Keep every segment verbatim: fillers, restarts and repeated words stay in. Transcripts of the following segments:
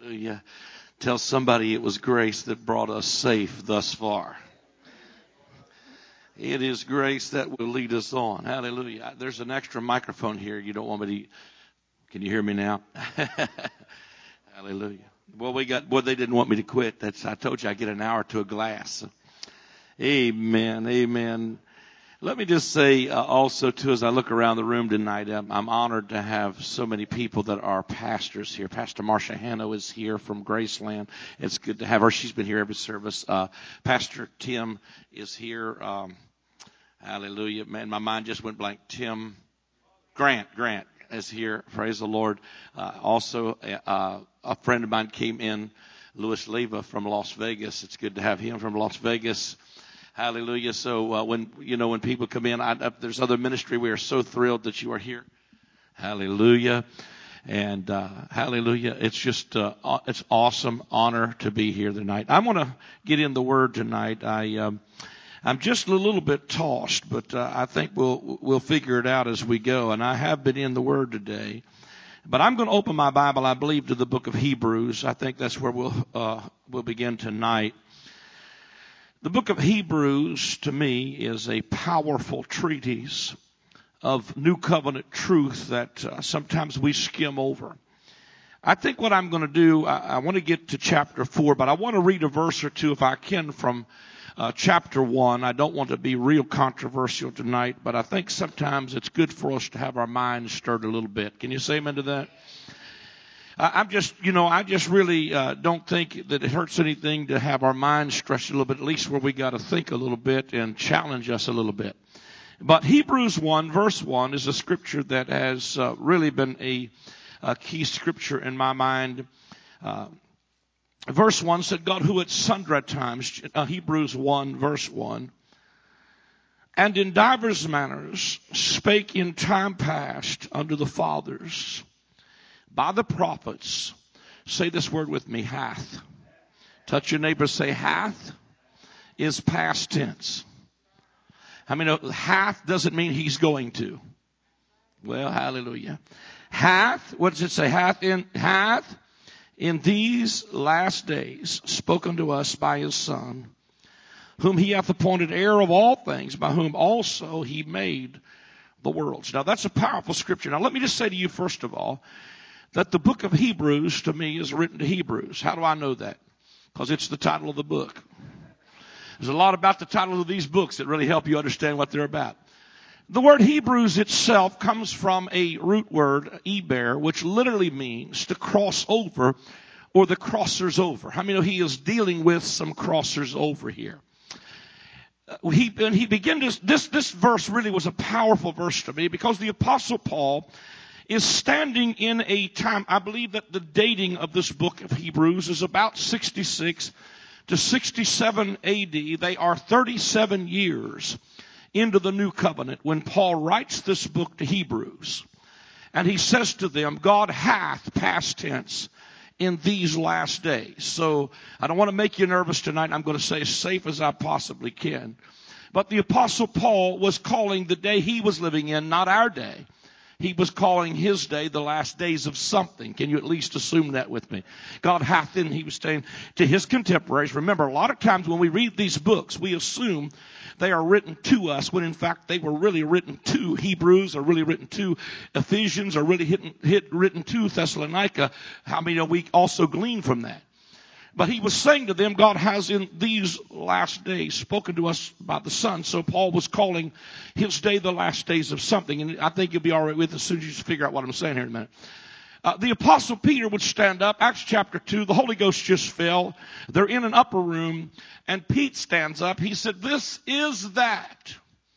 Hallelujah. Tell somebody it was grace that brought us safe thus far. It is grace that will lead us on. Hallelujah. There's an extra microphone here. You don't want me to. Can you hear me now? Hallelujah. Well, we got. Well, they didn't want me to quit. That's. I told you I get an hour to a glass. Amen. Amen. Let me just say uh, also, too, as I look around the room tonight, I'm, I'm honored to have so many people that are pastors here. Pastor Marcia Hanno is here from Graceland. It's good to have her. She's been here every service. Uh, Pastor Tim is here. Um, hallelujah. Man, my mind just went blank. Tim Grant, Grant is here. Praise the Lord. Uh, also, uh, a friend of mine came in, Louis Leva from Las Vegas. It's good to have him from Las Vegas. Hallelujah. So uh, when, you know, when people come in, I, I, there's other ministry. We are so thrilled that you are here. Hallelujah. And uh, hallelujah. It's just, uh, it's awesome honor to be here tonight. I want to get in the word tonight. I, um, I'm just a little bit tossed, but uh, I think we'll, we'll figure it out as we go. And I have been in the word today. But I'm going to open my Bible, I believe, to the book of Hebrews. I think that's where we'll, uh, we'll begin tonight. The book of Hebrews, to me, is a powerful treatise of New Covenant truth that uh, sometimes we skim over. I think what I'm going to do, I, I want to get to chapter four, but I want to read a verse or two, if I can, from uh, chapter one. I don't want to be real controversial tonight, but I think sometimes it's good for us to have our minds stirred a little bit. Can you say amen to that? I'm just, you know, I just really uh, don't think that it hurts anything to have our minds stretched a little bit, at least where we got to think a little bit and challenge us a little bit. But Hebrews one, verse one, is a scripture that has uh, really been a, a key scripture in my mind. Uh, verse one said, God who at sundry times, uh, Hebrews one, verse one, and in divers manners spake in time past unto the fathers, by the prophets. Say this word with me, hath. Touch your neighbor, say hath is past tense. I mean, hath doesn't mean he's going to. Well, hallelujah. Hath, what does it say? Hath in, hath in these last days spoken to us by his Son, whom he hath appointed heir of all things, by whom also he made the worlds. Now, that's a powerful scripture. Now, let me just say to you, first of all, that the book of Hebrews, to me, is written to Hebrews. How do I know that? Because it's the title of the book. There's a lot about the titles of these books that really help you understand what they're about. The word Hebrews itself comes from a root word, eber, which literally means to cross over or the crossers over. How many know he is dealing with some crossers over here? Uh, he, and he began to, this, this verse really was a powerful verse to me because the Apostle Paul is standing in a time, I believe that the dating of this book of Hebrews is about sixty-six to sixty-seven A D. They are thirty-seven years into the new covenant when Paul writes this book to Hebrews. And he says to them, God hath, past tense, in these last days. So I don't want to make you nervous tonight. I'm going to say as safe as I possibly can. But the Apostle Paul was calling the day he was living in, not our day. He was calling his day the last days of something. Can you at least assume that with me? God hath in, he was saying to his contemporaries. Remember, a lot of times when we read these books, we assume they are written to us when in fact they were really written to Hebrews, or really written to Ephesians, or really hit, hit, written to Thessalonica. How many know we also glean from that? But he was saying to them, God has in these last days spoken to us by the Son. So Paul was calling his day the last days of something. And I think you'll be all right with it as soon as you figure out what I'm saying here in a minute. Uh, the Apostle Peter would stand up. Acts chapter two, the Holy Ghost just fell. They're in an upper room. And Pete stands up. He said, this is that.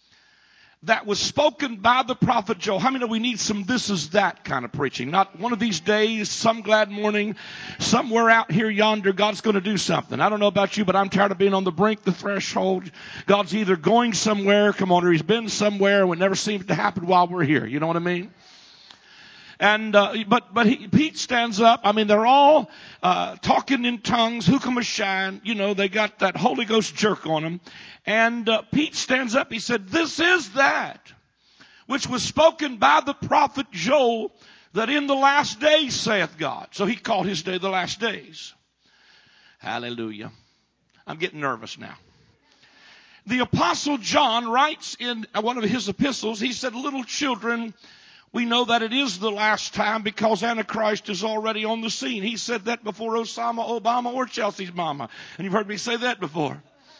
That was spoken by the prophet Joel. How many know we need some this is that kind of preaching? Not one of these days, some glad morning, somewhere out here yonder, God's going to do something. I don't know about you, but I'm tired of being on the brink, the threshold. God's either going somewhere, come on, or he's been somewhere, and it never seems to happen while we're here. You know what I mean? And, uh, but, but he, Pete stands up. I mean, they're all, uh, talking in tongues, hookah you know, they got that Holy Ghost jerk on them. And, uh, Pete stands up. He said, this is that which was spoken by the prophet Joel that in the last days saith God. So he called his day the last days. Hallelujah. I'm getting nervous now. The Apostle John writes in one of his epistles, he said, little children, we know that it is the last time because Antichrist is already on the scene. He said that before Osama, Obama, or Chelsea's mama. And you've heard me say that before.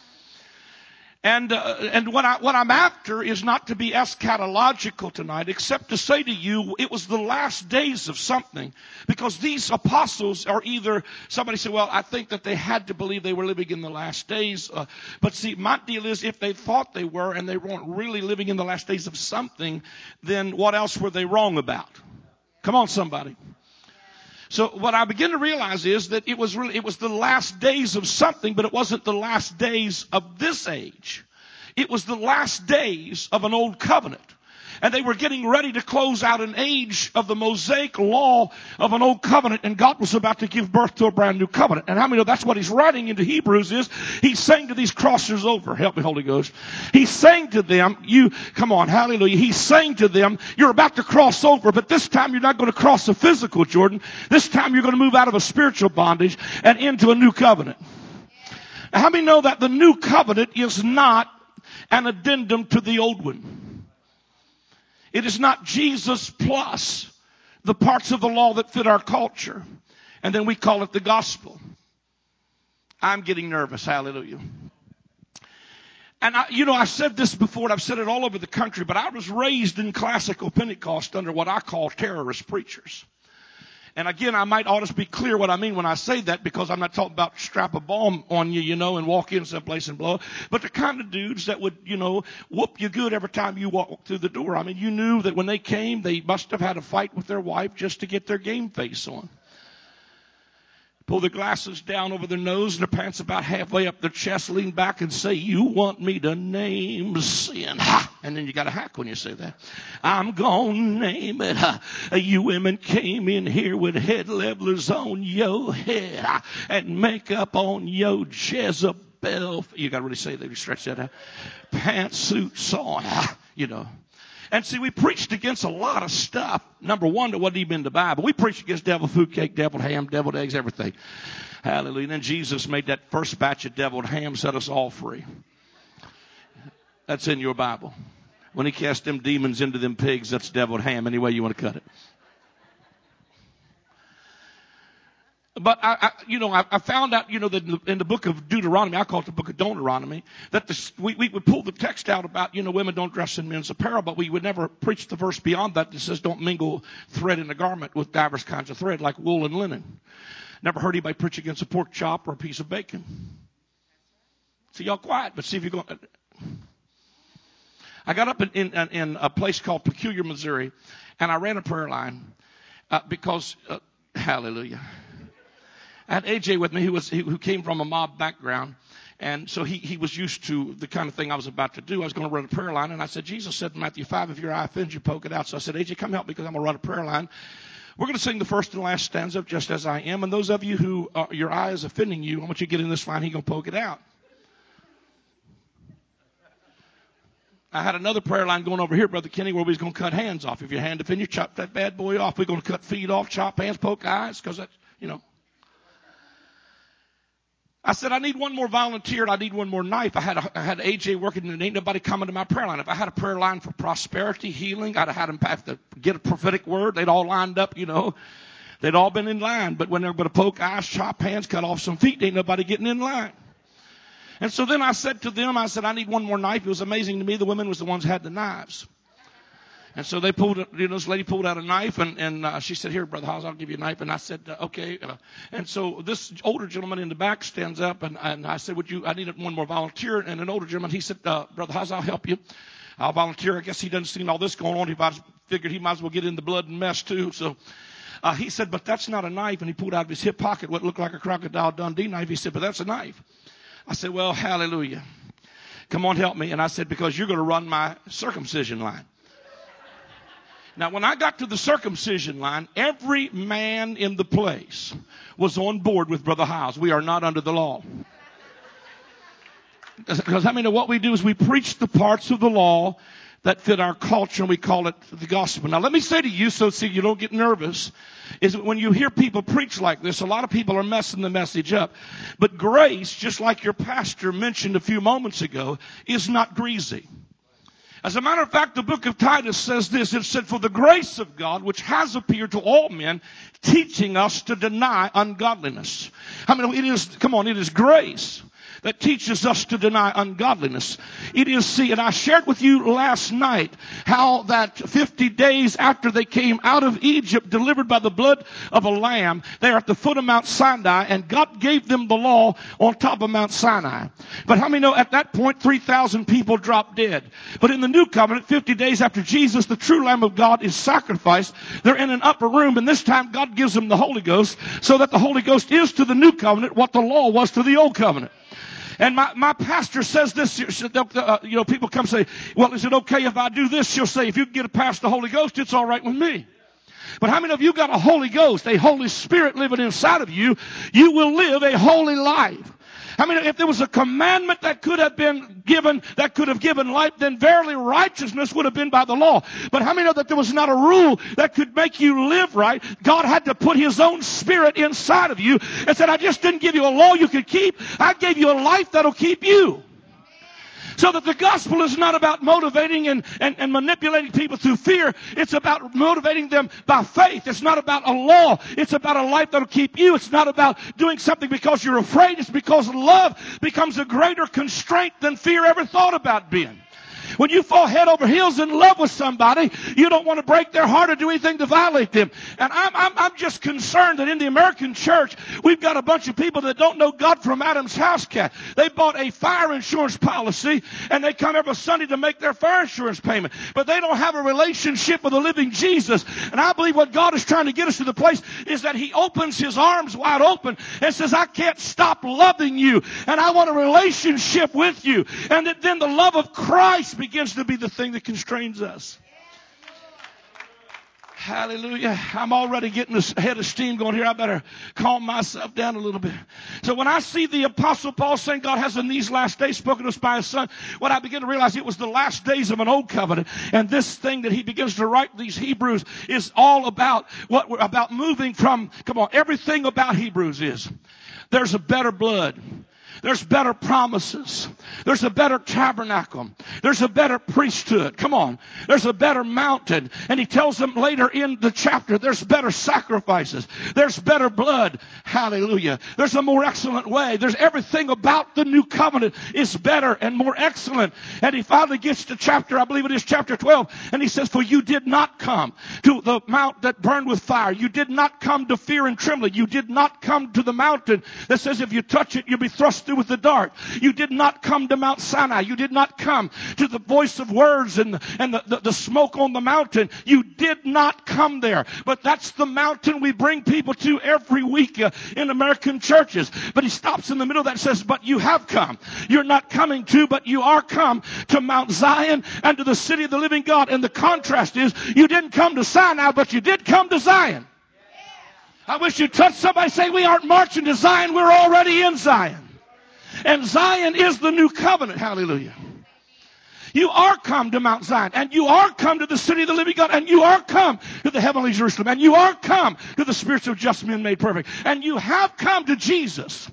And uh, and what I what I'm after is not to be eschatological tonight, except to say to you, it was the last days of something, because these apostles are either, somebody said, well, I think that they had to believe they were living in the last days. Uh, but see, my deal is, if they thought they were and they weren't really living in the last days of something, then what else were they wrong about? Come on, somebody. So what I begin to realize is that it was really, it was the last days of something, but it wasn't the last days of this age. It was the last days of an old covenant. And they were getting ready to close out an age of the Mosaic law of an old covenant, and God was about to give birth to a brand new covenant. And how many know that's what he's writing into Hebrews is, he's saying to these crossers over, help me Holy Ghost, he's saying to them, you, come on, hallelujah, he's saying to them, you're about to cross over, but this time you're not going to cross a physical, Jordan. This time you're going to move out of a spiritual bondage and into a new covenant. Now, how many know that the new covenant is not an addendum to the old one? It is not Jesus plus the parts of the law that fit our culture. And then we call it the gospel. I'm getting nervous. Hallelujah. And I, you know, I said this before, and I've said it all over the country, but I was raised in classical Pentecost under what I call terrorist preachers. And again, I might ought to be clear what I mean when I say that, because I'm not talking about strap a bomb on you, you know, and walk in someplace and blow. But the kind of dudes that would, you know, whoop you good every time you walk through the door. I mean, you knew that when they came, they must have had a fight with their wife just to get their game face on. Pull their glasses down over their nose and their pants about halfway up their chest, lean back and say, you want me to name sin. Ha! And then you got to hack when you say that. I'm going to name it. Ha! You women came in here with head levelers on your head, ha! And makeup on your Jezebel. You got to really say that. You stretch that out. Pantsuits on, ha! You know. And see, we preached against a lot of stuff. Number one, that wasn't even in the Bible. We preached against deviled food cake, deviled ham, deviled eggs, everything. Hallelujah. And then Jesus made that first batch of deviled ham, set us all free. That's in your Bible. When he cast them demons into them pigs, that's deviled ham. Any way you want to cut it. But I, I you know, I, I found out, you know, that in the, in the book of Deuteronomy, I call it the book of Deuteronomy, that the, we, we would pull the text out about, you know, women don't dress in men's apparel, but we would never preach the verse beyond that that says don't mingle thread in a garment with diverse kinds of thread, like wool and linen. Never heard anybody preach against a pork chop or a piece of bacon. See, y'all quiet, but see if you're going. I got up in, in, in a place called Peculiar, Missouri, and I ran a prayer line uh, because, uh, hallelujah. I had A J with me who was who came from a mob background, and so he, he was used to the kind of thing I was about to do. I was going to run a prayer line, and I said, Jesus said in Matthew five, if your eye offends you, poke it out. So I said, A J, come help me because I'm going to run a prayer line. We're going to sing the first and last stanza of Just As I Am, and those of you who uh, your eye is offending you, I want you to get in this line. He's going to poke it out. I had another prayer line going over here, Brother Kenny, where we was going to cut hands off. If your hand offends you, chop that bad boy off. We're going to cut feet off, chop hands, poke eyes, because that's, you know. I said, I need one more volunteer and I need one more knife. I had a, I had A J working and ain't nobody coming to my prayer line. If I had a prayer line for prosperity, healing, I'd have had them have to get a prophetic word. They'd all lined up, you know. They'd all been in line. But when they're going to poke eyes, chop hands, cut off some feet, ain't nobody getting in line. And so then I said to them, I said, I need one more knife. It was amazing to me. The women was the ones who had the knives. And so they pulled, you know, this lady pulled out a knife, and, and uh, she said, here, Brother Hawes, I'll give you a knife. And I said, uh, okay. Uh, and so this older gentleman in the back stands up, and, and I said, would you, I needed one more volunteer. And an older gentleman, he said, uh, Brother Hawes, I'll help you. I'll volunteer. I guess he doesn't see all this going on. He might, figured he might as well get in the blood and mess too. So uh, he said, but that's not a knife. And he pulled out of his hip pocket what looked like a Crocodile Dundee knife. He said, but that's a knife. I said, well, hallelujah. Come on, help me. And I said, because you're going to run my circumcision line. Now, when I got to the circumcision line, every man in the place was on board with Brother Howes. We are not under the law. Because, I mean, what we do is we preach the parts of the law that fit our culture, and we call it the gospel. Now, let me say to you, so see you don't get nervous, is that when you hear people preach like this, a lot of people are messing the message up. But grace, just like your pastor mentioned a few moments ago, is not greasy. As a matter of fact, the book of Titus says this. It said, for the grace of God, which has appeared to all men, teaching us to deny ungodliness. I mean, it is, come on, it is grace that teaches us to deny ungodliness. It is, see, and I shared with you last night how that fifty days after they came out of Egypt, delivered by the blood of a lamb, they are at the foot of Mount Sinai, and God gave them the law on top of Mount Sinai. But how many know at that point three thousand people dropped dead? But in the new covenant, fifty days after Jesus, the true Lamb of God, is sacrificed. They're in an upper room, and this time God gives them the Holy Ghost, so that the Holy Ghost is to the new covenant what the law was to the old covenant. And my, my pastor says this, uh, you know, people come say, well, is it okay if I do this? She'll say, if you can get past the Holy Ghost, it's all right with me. But how many of you got a Holy Ghost, a Holy Spirit living inside of you? You will live a holy life. I mean, if there was a commandment that could have been given, that could have given life, then verily righteousness would have been by the law. But how many know that there was not a rule that could make you live right? God had to put His own Spirit inside of you and said, I just didn't give you a law you could keep. I gave you a life that'll keep you. So that the gospel is not about motivating and, and, and manipulating people through fear. It's about motivating them by faith. It's not about a law. It's about a life that'll keep you. It's not about doing something because you're afraid. It's because love becomes a greater constraint than fear ever thought about being. When you fall head over heels in love with somebody, you don't want to break their heart or do anything to violate them. And I'm, I'm, I'm just concerned that in the American church, we've got a bunch of people that don't know God from Adam's house cat. They bought a fire insurance policy, and they come every Sunday to make their fire insurance payment. But they don't have a relationship with the living Jesus. And I believe what God is trying to get us to the place is that He opens His arms wide open and says, I can't stop loving you, and I want a relationship with you. And that then the love of Christ begins to be the thing that constrains us. Hallelujah. I'm already getting a head of steam going here. I better calm myself down a little bit. So when I see the Apostle Paul saying God has in these last days spoken to us by His Son, what I begin to realize, it was the last days of an old covenant. And this thing that he begins to write these Hebrews is all about what we're about moving from. Come on, everything about Hebrews is there's a better blood. There's better promises. There's a better tabernacle. There's a better priesthood. Come on. There's a better mountain. And he tells them later in the chapter, there's better sacrifices. There's better blood. Hallelujah. There's a more excellent way. There's everything about the new covenant is better and more excellent. And he finally gets to chapter, I believe it is chapter twelve, and he says, for you did not come to the mount that burned with fire. You did not come to fear and trembling. You did not come to the mountain that says if you touch it, you'll be thrust through with the dart. You did not come to Mount Sinai. You did not come to the voice of words and, and the, the, the smoke on the mountain. You did not come there. But that's the mountain we bring people to every week uh, in American churches. But he stops in the middle of that and says, but you have come. You're not coming to, but you are come to Mount Zion and to the city of the living God. And the contrast is, you didn't come to Sinai, but you did come to Zion. I wish you'd touch somebody, say, we aren't marching to Zion, we're already in Zion. And Zion is the new covenant. Hallelujah. You are come to Mount Zion, and you are come to the city of the living God, and you are come to the heavenly Jerusalem, and you are come to the spirits of just men made perfect, and you have come to Jesus.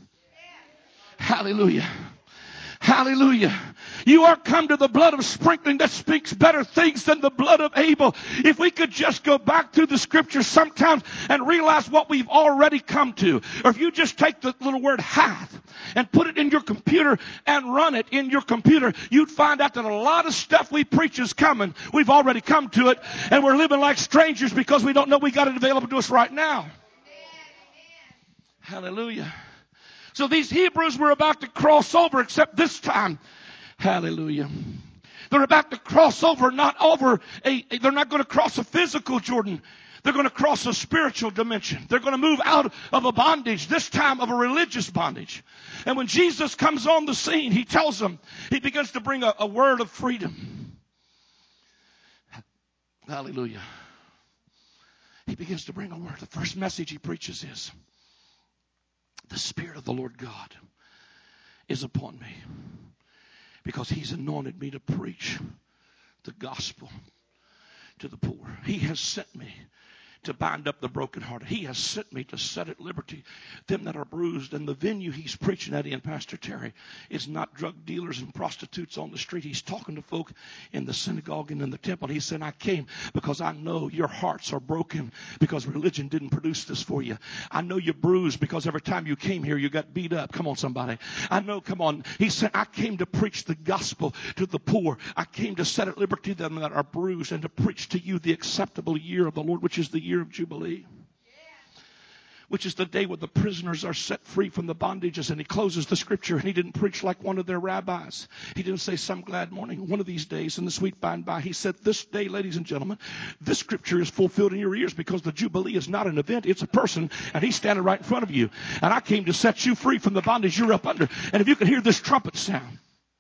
Hallelujah. Hallelujah. You are come to the blood of sprinkling that speaks better things than the blood of Abel. If we could just go back through the scriptures sometimes and realize what we've already come to. Or if you just take the little word hath and put it in your computer and run it in your computer, you'd find out that a lot of stuff we preach is coming. We've already come to it, and we're living like strangers because we don't know we got it available to us right now. Hallelujah. So these Hebrews were about to cross over, except this time, hallelujah, they're about to cross over, not over a, they're not going to cross a physical Jordan. They're going to cross a spiritual dimension. They're going to move out of a bondage, this time of a religious bondage. And when Jesus comes on the scene, he tells them, he begins to bring a, a word of freedom. Hallelujah. He begins to bring a word. The first message he preaches is, the Spirit of the Lord God is upon me, because He's anointed me to preach the gospel to the poor. He has sent me to bind up the brokenhearted. He has sent me to set at liberty them that are bruised. And the venue he's preaching at in, Pastor Terry, is not drug dealers and prostitutes on the street. He's talking to folk in the synagogue and in the temple. He said, I came because I know your hearts are broken because religion didn't produce this for you. I know you're bruised because every time you came here, you got beat up. Come on, somebody. I know, come on. He said, I came to preach the gospel to the poor. I came to set at liberty them that are bruised and to preach to you the acceptable year of the Lord, which is the year of Jubilee, which is the day where the prisoners are set free from the bondages. And he closes the scripture, and he didn't preach like one of their rabbis. He didn't say some glad morning, one of these days in the sweet by and by. He said, this day, ladies and gentlemen, this scripture is fulfilled in your ears because the Jubilee is not an event, it's a person, and he's standing right in front of you. And I came to set you free from the bondage you're up under. And if you could hear this trumpet sound,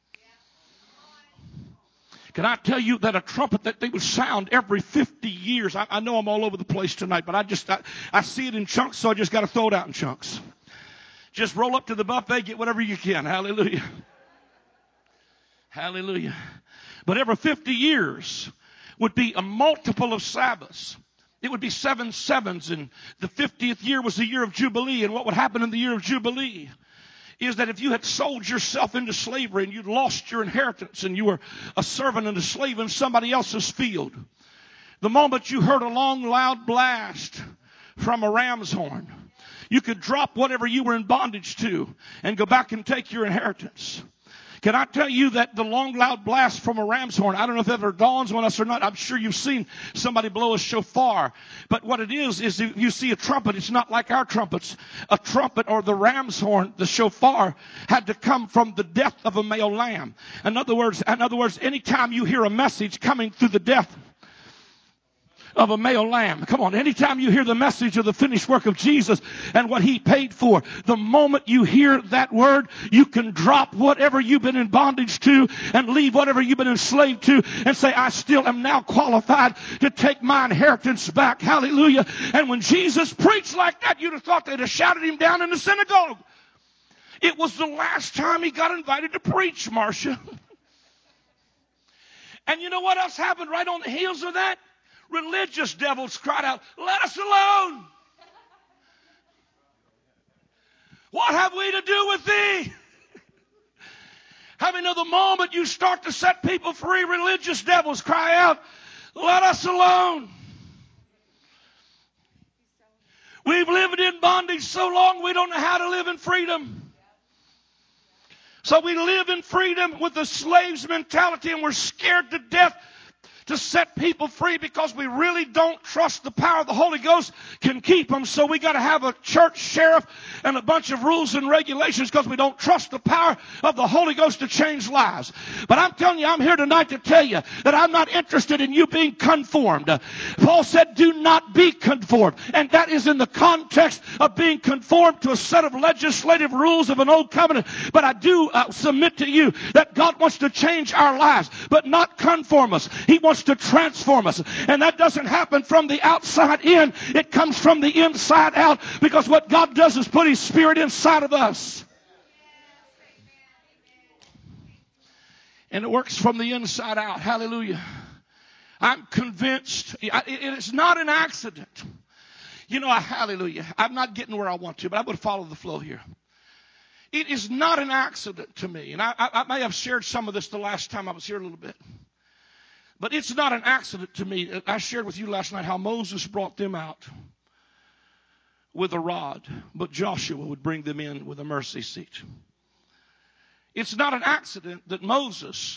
can I tell you that a trumpet that they would sound every fifty years? I, I know I'm all over the place tonight, but I just, I, I see it in chunks, so I just got to throw it out in chunks. Just roll up to the buffet, get whatever you can. Hallelujah. Hallelujah. But every fifty years would be a multiple of Sabbaths. It would be seven sevens, and the fiftieth year was the year of Jubilee. And what would happen in the year of Jubilee is that if you had sold yourself into slavery and you'd lost your inheritance and you were a servant and a slave in somebody else's field, the moment you heard a long, loud blast from a ram's horn, you could drop whatever you were in bondage to and go back and take your inheritance. Can I tell you that the long, loud blast from a ram's horn, I don't know if it ever dawns on us or not. I'm sure you've seen somebody blow a shofar. But what it is, is if you see a trumpet, it's not like our trumpets. A trumpet or the ram's horn, the shofar, had to come from the death of a male lamb. In other words, in other words, anytime you hear a message coming through the death of a male lamb. Come on, anytime you hear the message of the finished work of Jesus and what he paid for, the moment you hear that word, you can drop whatever you've been in bondage to and leave whatever you've been enslaved to and say, I still am now qualified to take my inheritance back. Hallelujah. And when Jesus preached like that, you'd have thought they'd have shouted him down in the synagogue. It was the last time he got invited to preach, Marcia. And you know what else happened right on the heels of that? Religious devils cried out, let us alone. What have we to do with thee? How many know the moment you start to set people free, religious devils cry out, let us alone. We've lived in bondage so long we don't know how to live in freedom. So we live in freedom with the slave's mentality, and we're scared to death to set people free because we really don't trust the power of the Holy Ghost can keep them. So we got to have a church sheriff and a bunch of rules and regulations because we don't trust the power of the Holy Ghost to change lives. But I'm telling you, I'm here tonight to tell you that I'm not interested in you being conformed. Paul said, do not be conformed. And that is in the context of being conformed to a set of legislative rules of an old covenant. But I do uh, submit to you that God wants to change our lives, but not conform us. He wants to transform us. And that doesn't happen from the outside in. It comes from the inside out, because what God does is put his Spirit inside of us. And it works from the inside out. Hallelujah. I'm convinced it's not an accident. You know, hallelujah. I'm not getting where I want to, but I'm going to follow the flow here. It is not an accident to me. And I, I, I may have shared some of this the last time I was here a little bit. But it's not an accident to me. I shared with you last night how Moses brought them out with a rod, but Joshua would bring them in with a mercy seat. It's not an accident that Moses,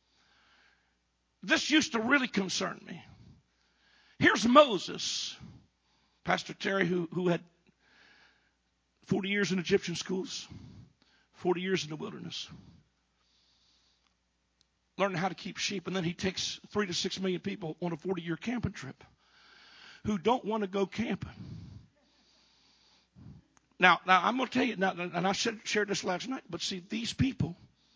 this used to really concern me. Here's Moses, Pastor Terry, who, who had forty years in Egyptian schools, forty years in the wilderness, learning how to keep sheep, and then he takes three to six million people on a forty-year camping trip who don't want to go camping. Now, now I'm going to tell you, now, and I shared this last night, but see, these people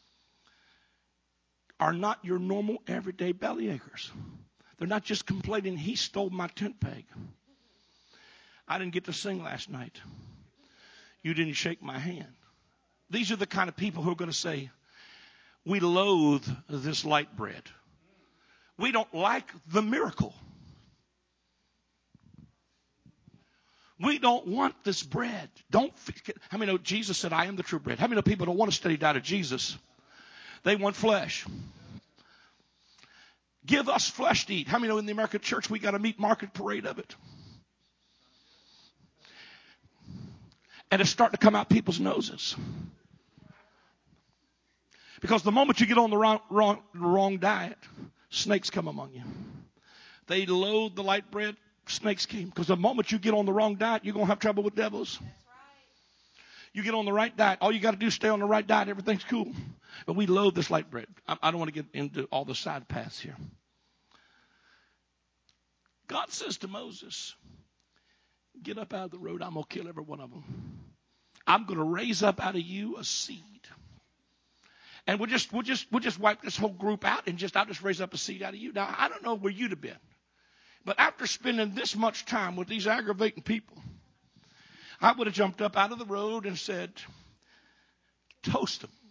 are not your normal everyday bellyachers. They're not just complaining, he stole my tent peg. I didn't get to sing last night. You didn't shake my hand. These are the kind of people who are going to say, we loathe this light bread. We don't like the miracle. We don't want this bread. Don't. How many know Jesus said, I am the true bread? How many know people don't want to study diet of Jesus? They want flesh. Give us flesh to eat. How many know in the American church we got a meat market parade of it? And it's starting to come out people's noses. Because the moment you get on the wrong, wrong, wrong diet, snakes come among you. They loathe the light bread. Snakes came. Because the moment you get on the wrong diet, you're going to have trouble with devils. That's right. You get on the right diet. All you got to do is stay on the right diet. Everything's cool. But we loathe this light bread. I, I don't want to get into all the side paths here. God says to Moses, get up out of the road. I'm going to kill every one of them. I'm going to raise up out of you a seed. And we'll just, we'll just, we'll just wipe this whole group out and just, I'll just raise up a seed out of you. Now, I don't know where you'd have been. But after spending this much time with these aggravating people, I would have jumped up out of the road and said, toast them.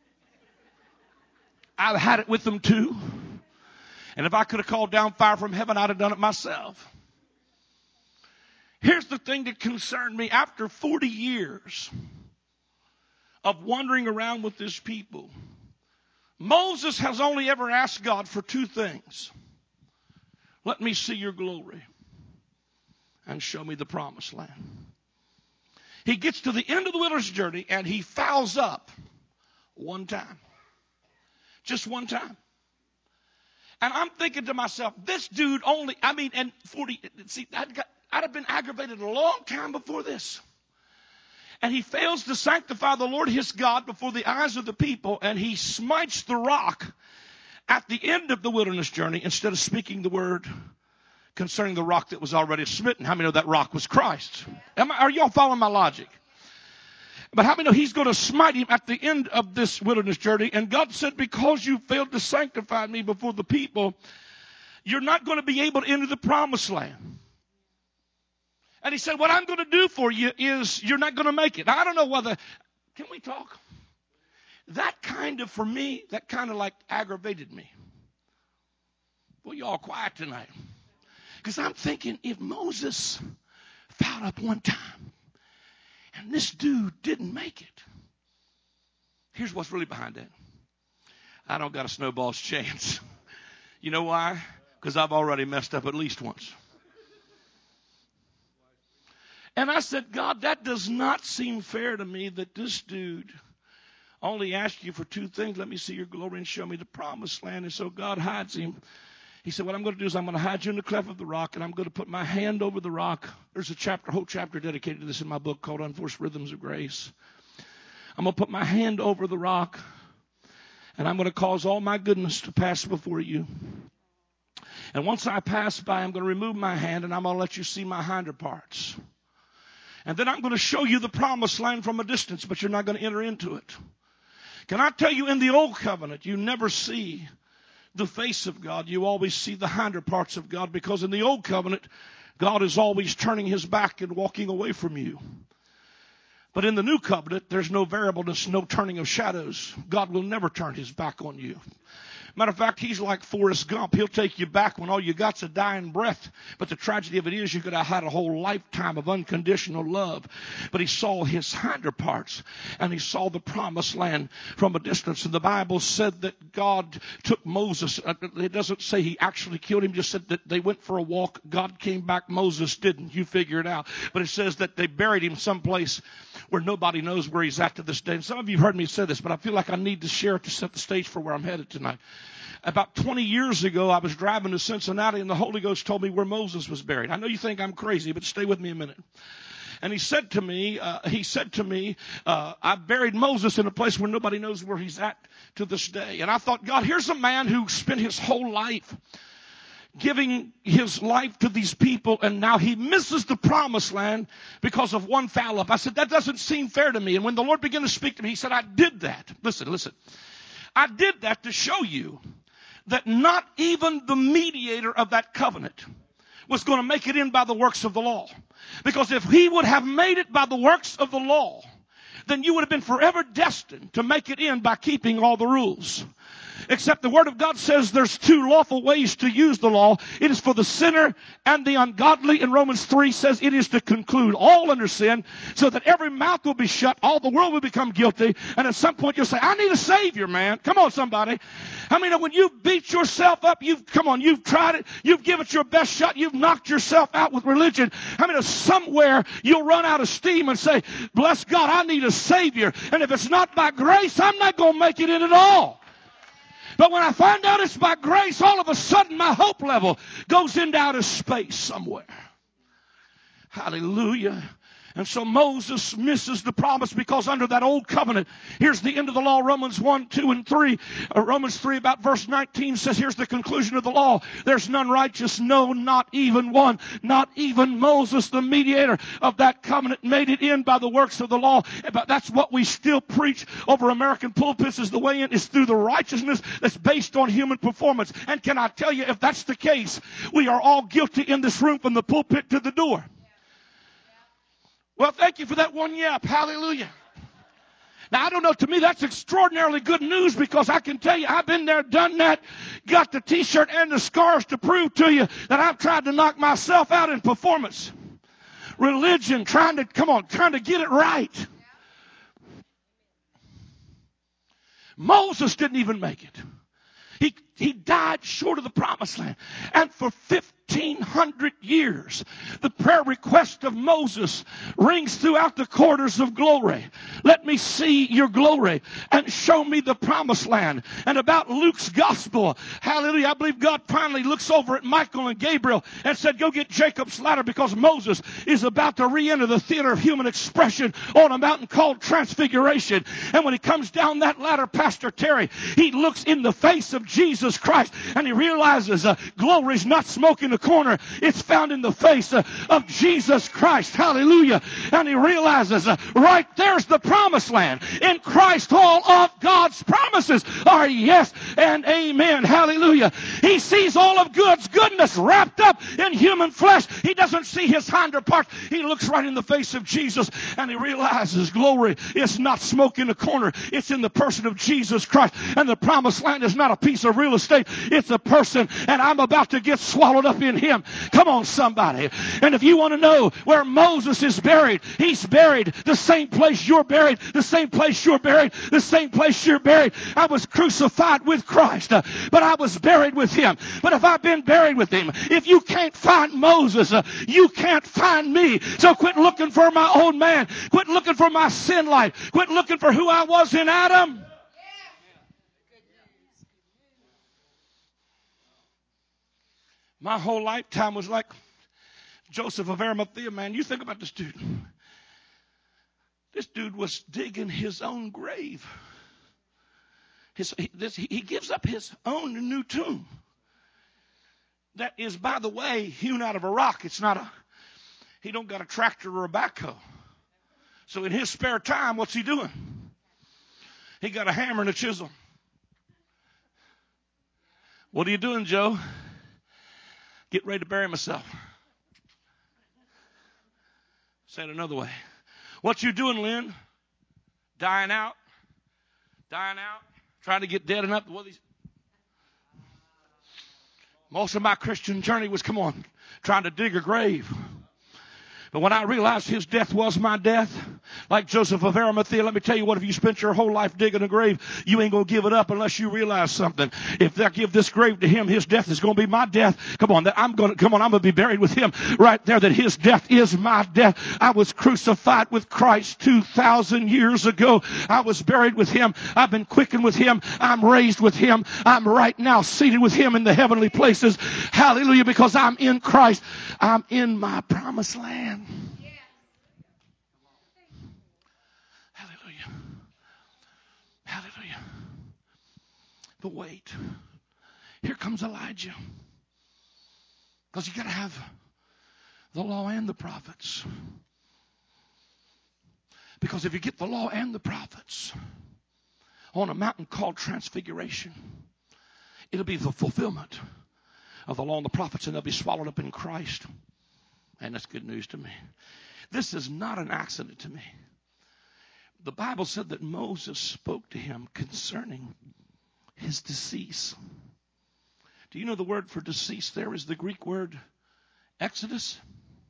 I've had it with them too. And if I could have called down fire from heaven, I'd have done it myself. Here's the thing that concerned me. After forty years of wandering around with this people, Moses has only ever asked God for two things. Let me see your glory and show me the promised land. He gets to the end of the wilderness journey and he fouls up one time. Just one time. And I'm thinking to myself, this dude only, I mean, and forty, see, I'd, got, I'd have been aggravated a long time before this. And he fails to sanctify the Lord his God before the eyes of the people, and he smites the rock at the end of the wilderness journey instead of speaking the word concerning the rock that was already smitten. How many know that rock was Christ? Am I, are y'all following my logic? But how many know he's going to smite him at the end of this wilderness journey? And God said, because you failed to sanctify me before the people, you're not going to be able to enter the promised land. And he said, what I'm going to do for you is you're not going to make it. Now, I don't know whether, can we talk? That kind of, for me, that kind of like aggravated me. Well, you all quiet tonight. Because I'm thinking, if Moses fouled up one time and this dude didn't make it, here's what's really behind that. I don't got a snowball's chance. You know why? Because I've already messed up at least once. And I said, God, that does not seem fair to me that this dude only asked you for two things. Let me see your glory and show me the promised land. And so God hides him. He said, what I'm going to do is I'm going to hide you in the cleft of the rock, and I'm going to put my hand over the rock. There's a chapter, a whole chapter dedicated to this in my book called Unforced Rhythms of Grace. I'm going to put my hand over the rock, and I'm going to cause all my goodness to pass before you. And once I pass by, I'm going to remove my hand, and I'm going to let you see my hinder parts. And then I'm going to show you the promised land from a distance, but you're not going to enter into it. Can I tell you, in the old covenant, you never see the face of God. You always see the hinder parts of God, because in the old covenant, God is always turning his back and walking away from you. But in the new covenant, there's no variableness, no turning of shadows. God will never turn his back on you. Matter of fact, he's like Forrest Gump. He'll take you back when all you got's a dying breath. But the tragedy of it is you could have had a whole lifetime of unconditional love. But he saw his hinder parts, and he saw the promised land from a distance. And the Bible said that God took Moses. It doesn't say he actually killed him. It just said that they went for a walk. God came back. Moses didn't. You figure it out. But it says that they buried him someplace where nobody knows where he's at to this day. And some of you have heard me say this, but I feel like I need to share it to set the stage for where I'm headed tonight. About twenty years ago, I was driving to Cincinnati, and the Holy Ghost told me where Moses was buried. I know you think I'm crazy, but stay with me a minute. And he said to me, uh, he said to me, uh, I buried Moses in a place where nobody knows where he's at to this day. And I thought, God, here's a man who spent his whole life giving his life to these people, and now he misses the promised land because of one foul up. I said, that doesn't seem fair to me. And when the Lord began to speak to me, he said, I did that. Listen, listen. I did that to show you that not even the mediator of that covenant was going to make it in by the works of the law. Because if he would have made it by the works of the law, then you would have been forever destined to make it in by keeping all the rules. Except the Word of God says there's two lawful ways to use the law. It is for the sinner and the ungodly. And Romans three says it is to conclude all under sin so that every mouth will be shut, all the world will become guilty. And at some point you'll say, I need a Savior, man. Come on, somebody. I mean, when you beat yourself up, you've, come on, you've tried it, you've given it your best shot, you've knocked yourself out with religion. I mean, somewhere you'll run out of steam and say, bless God, I need a Savior. And if it's not by grace, I'm not going to make it in at all. But when I find out it's by grace, all of a sudden my hope level goes into outer space somewhere. Hallelujah. And so Moses misses the promise because under that old covenant, here's the end of the law, Romans one, two, and three. Uh, Romans three about verse nineteen says, here's the conclusion of the law. There's none righteous, no, not even one. Not even Moses, the mediator of that covenant, made it in by the works of the law. But that's what we still preach over American pulpits, is the way in is through the righteousness that's based on human performance. And can I tell you, if that's the case, we are all guilty in this room from the pulpit to the door. Well, thank you for that one yap. Hallelujah. Now, I don't know. To me, that's extraordinarily good news because I can tell you I've been there, done that, got the T-shirt and the scars to prove to you that I've tried to knock myself out in performance. Religion, trying to, come on, trying to get it right. Moses didn't even make it. He, he died short of the promised land. And for fifteen hundred years, the prayer request of Moses rings throughout the corridors of glory. Let me see your glory and show me the promised land. And about Luke's gospel, hallelujah, I believe God finally looks over at Michael and Gabriel and said, go get Jacob's ladder because Moses is about to re-enter the theater of human expression on a mountain called Transfiguration. And when he comes down that ladder, Pastor Terry, he looks in the face of Jesus Christ and he realizes uh, glory is not smoke in the corner. It's found in the face uh, of Jesus Christ. Hallelujah. And he realizes uh, right there's the promised land. In Christ all of God's promises are yes and amen. Hallelujah. He sees all of God's goodness wrapped up in human flesh. He doesn't see his hinder parts. He looks right in the face of Jesus and he realizes glory is not smoke in the corner. It's in the person of Jesus Christ. And the promised land is not a piece of real estate. It's a person, and I'm about to get swallowed up in him. Come on, somebody. And if you want to know where Moses is buried, he's buried the same place you're buried, the same place you're buried, the same place you're buried. I was crucified with Christ, uh, but I was buried with him. But if I've been buried with him, if you can't find Moses, uh, you can't find me. So quit looking for my old man. Quit looking for my sin life. Quit looking for who I was in Adam. My whole lifetime was like Joseph of Arimathea, man. You think about this dude. This dude was digging his own grave. His, he, this, he gives up his own new tomb. That is, by the way, hewn out of a rock. It's not a, he don't got a tractor or a backhoe. So in his spare time, what's he doing? He got a hammer and a chisel. What are you doing, Joe? Get ready to bury myself. Say it another way. What you doing, Lynn? Dying out? Dying out? Trying to get dead enough? Well, these... Most of my Christian journey was, come on, trying to dig a grave. But when I realized his death was my death, like Joseph of Arimathea, let me tell you what, if you spent your whole life digging a grave, you ain't going to give it up unless you realize something. If I give this grave to him, his death is going to be my death. Come on, that I'm going to, come on, I'm going to be buried with him right there, that his death is my death. I was crucified with Christ two thousand years ago. I was buried with him. I've been quickened with him. I'm raised with him. I'm right now seated with him in the heavenly places. Hallelujah, because I'm in Christ. I'm in my promised land. Hallelujah. Hallelujah. But wait. Here comes Elijah. Because you got to have the law and the prophets. Because if you get the law and the prophets on a mountain called Transfiguration, it'll be the fulfillment of the law and the prophets, and they'll be swallowed up in Christ. And that's good news to me. This is not an accident to me. The Bible said that Moses spoke to him concerning his decease. Do you know the word for decease there is the Greek word Exodus?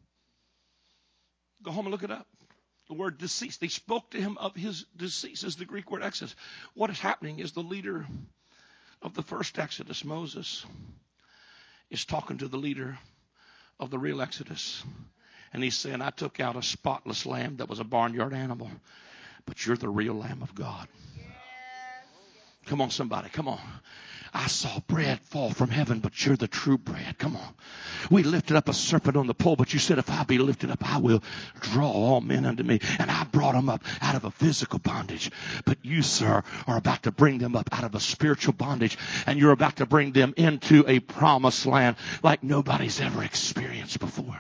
Go home and look it up. The word decease. They spoke to him of his decease is the Greek word Exodus. What is happening is the leader of the first Exodus, Moses, is talking to the leader of the real Exodus. And he's saying, I took out a spotless lamb that was a barnyard animal, but you're the real Lamb of God. Come on, somebody. Come on. I saw bread fall from heaven, but you're the true bread. Come on. We lifted up a serpent on the pole, but you said, if I be lifted up, I will draw all men unto me. And I brought them up out of a physical bondage. But you, sir, are about to bring them up out of a spiritual bondage. And you're about to bring them into a promised land like nobody's ever experienced before.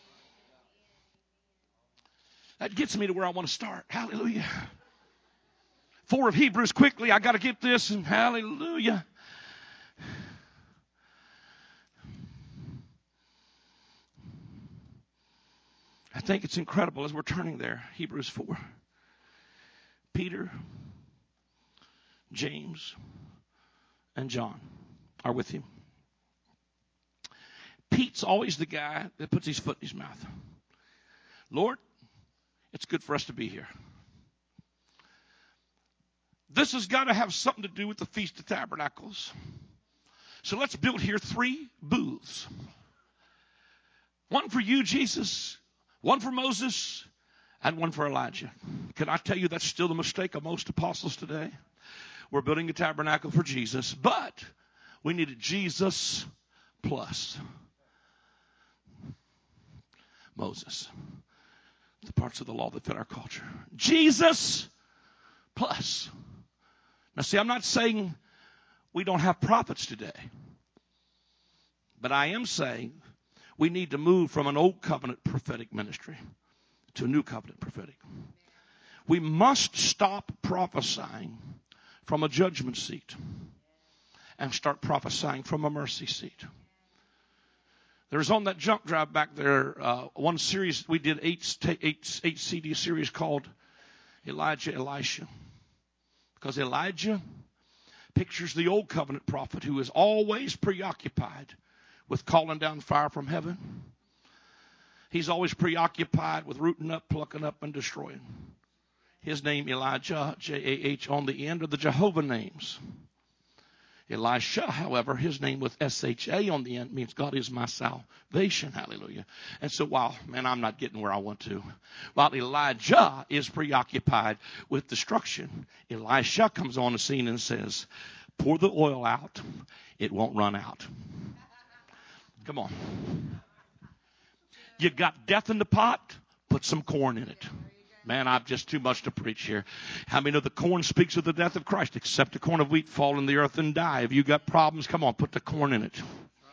That gets me to where I want to start. Hallelujah. Four of Hebrews quickly. I got to get this, and hallelujah. I think it's incredible as we're turning there. Hebrews four. Peter, James, and John are with him. Pete's always the guy that puts his foot in his mouth. Lord, it's good for us to be here. This has got to have something to do with the Feast of Tabernacles. So let's build here three booths. One for you, Jesus. One for Moses. And one for Elijah. Can I tell you that's still the mistake of most apostles today? We're building a tabernacle for Jesus. But we needed Jesus plus Moses. The parts of the law that fit our culture. Jesus plus. Now see, I'm not saying we don't have prophets today. But I am saying we need to move from an old covenant prophetic ministry to a new covenant prophetic. We must stop prophesying from a judgment seat and start prophesying from a mercy seat. There's on that jump drive back there, uh, one series, we did eight, eight, eight C D series called Elijah, Elisha. Because Elijah pictures the old covenant prophet who is always preoccupied with calling down fire from heaven. He's always preoccupied with rooting up, plucking up, and destroying. His name Elijah, J A H on the end, are the Jehovah names. Elisha, however, his name with S H A on the end means God is my salvation. Hallelujah. And so while, man, I'm not getting where I want to. While Elijah is preoccupied with destruction, Elisha comes on the scene and says, pour the oil out. It won't run out. Come on. You got death in the pot? Put some corn in it. Man, I've just too much to preach here. How many know the corn speaks of the death of Christ? Except the corn of wheat fall in the earth and die. If you got problems, come on, put the corn in it.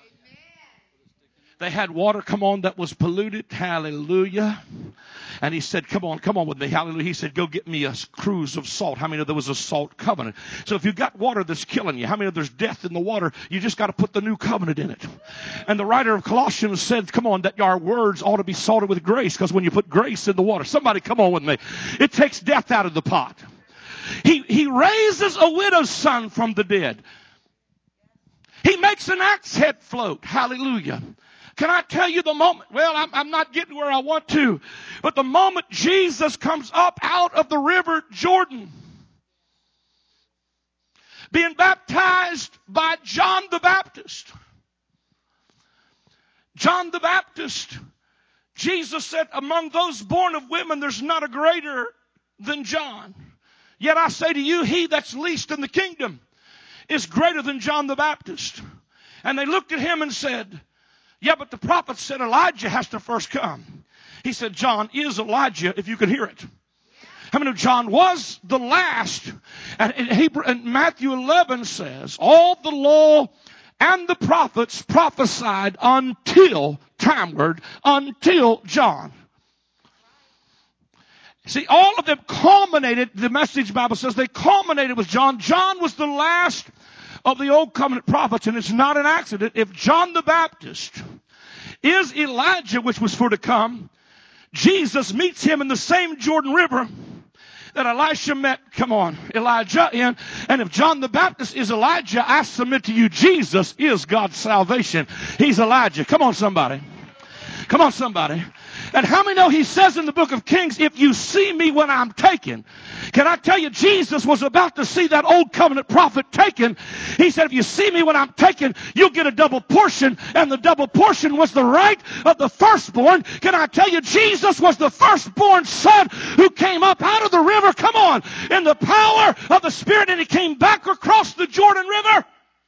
They had water, come on, that was polluted. Hallelujah. And he said, come on, come on with me. Hallelujah. He said, go get me a cruse of salt. How many know there was a salt covenant? So if you got water that's killing you, how many know there's death in the water? You just got to put the new covenant in it. And the writer of Colossians said, come on, that our words ought to be salted with grace. Because when you put grace in the water, somebody come on with me. It takes death out of the pot. He, he raises a widow's son from the dead. He makes an axe head float. Hallelujah. Can I tell you the moment? Well, I'm, I'm not getting where I want to. But the moment Jesus comes up out of the river Jordan, being baptized by John the Baptist. John the Baptist, Jesus said, among those born of women, there's not a greater than John. Yet I say to you, he that's least in the kingdom is greater than John the Baptist. And they looked at him and said, yeah, but the prophet said Elijah has to first come. He said, John is Elijah, if you could hear it. How many of John was the last? And, in Hebrew, and Matthew eleven says, all the law and the prophets prophesied until timeward, until John. See, all of them culminated, the Message Bible says they culminated with John. John was the last of the old covenant prophets, and it's not an accident. If John the Baptist is Elijah, which was for to come, Jesus meets him in the same Jordan River that Elisha met, come on, Elijah in. And if John the Baptist is Elijah, I submit to you, Jesus is God's salvation. He's Elijah. Come on, somebody. Come on, somebody. And how many know he says in the book of Kings, if you see me when I'm taken? Can I tell you, Jesus was about to see that old covenant prophet taken. He said, if you see me when I'm taken, you'll get a double portion. And the double portion was the right of the firstborn. Can I tell you, Jesus was the firstborn son who came up out of the river, come on, in the power of the Spirit, and he came back across the Jordan River.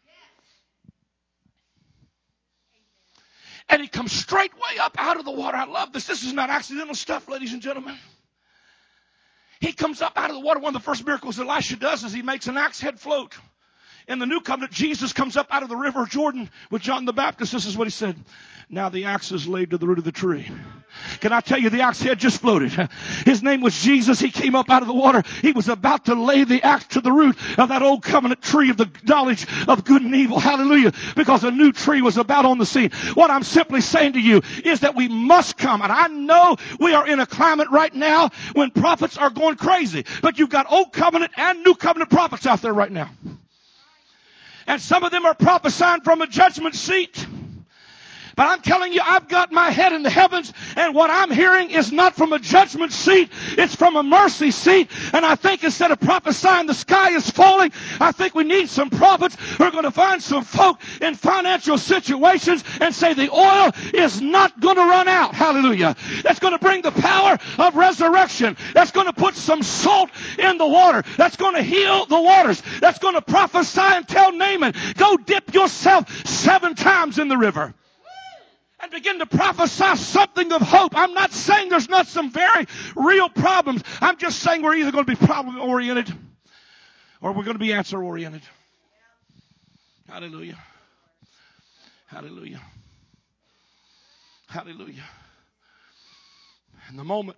And he comes straight way up out of the water. I love this. This is not accidental stuff, ladies and gentlemen. He comes up out of the water. One of the first miracles Elisha does is he makes an axe head float. In the new covenant, Jesus comes up out of the river Jordan with John the Baptist. This is what he said. Now the axe is laid to the root of the tree. Can I tell you, the axe head just floated. His name was Jesus. He came up out of the water. He was about to lay the axe to the root of that old covenant tree of the knowledge of good and evil. Hallelujah. Because a new tree was about on the scene. What I'm simply saying to you is that we must come. And I know we are in a climate right now when prophets are going crazy. But you've got old covenant and new covenant prophets out there right now. And some of them are prophesying from a judgment seat. But I'm telling you, I've got my head in the heavens, and what I'm hearing is not from a judgment seat, it's from a mercy seat. And I think instead of prophesying the sky is falling, I think we need some prophets who are going to find some folk in financial situations and say the oil is not going to run out. Hallelujah. That's going to bring the power of resurrection. That's going to put some salt in the water. That's going to heal the waters. That's going to prophesy and tell Naaman, go dip yourself seven times in the river. And begin to prophesy something of hope. I'm not saying there's not some very real problems. I'm just saying we're either going to be problem-oriented or we're going to be answer-oriented. Hallelujah. Hallelujah. Hallelujah. And the moment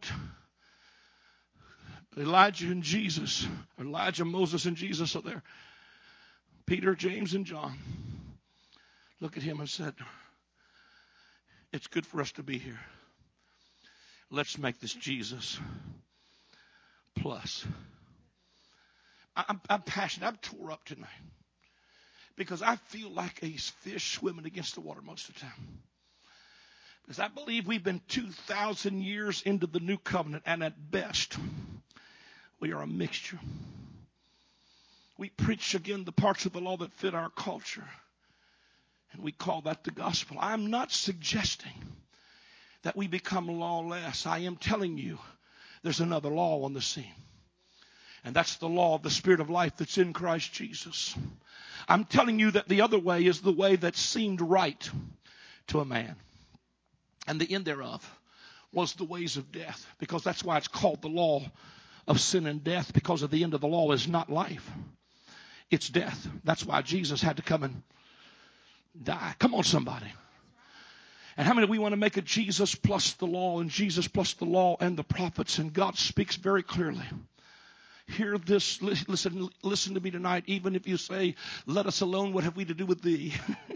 Elijah and Jesus, Elijah, Moses, and Jesus are there, Peter, James, and John look at him and said, it's good for us to be here. Let's make this Jesus plus. I'm, I'm passionate. I'm tore up tonight because I feel like a fish swimming against the water most of the time. Because I believe we've been two thousand years into the new covenant, and at best, we are a mixture. We preach again the parts of the law that fit our culture. And we call that the gospel. I'm not suggesting that we become lawless. I am telling you there's another law on the scene. And that's the law of the Spirit of life that's in Christ Jesus. I'm telling you that the other way is the way that seemed right to a man. And the end thereof was the ways of death. Because that's why it's called the law of sin and death. Because at the end of the law is not life. It's death. That's why Jesus had to come and die. Come on, somebody. And how many of we want to make a Jesus plus the law and Jesus plus the law and the prophets? And God speaks very clearly. Hear this. Listen, listen to me tonight. Even if you say, let us alone, what have we to do with thee?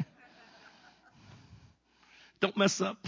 Don't mess up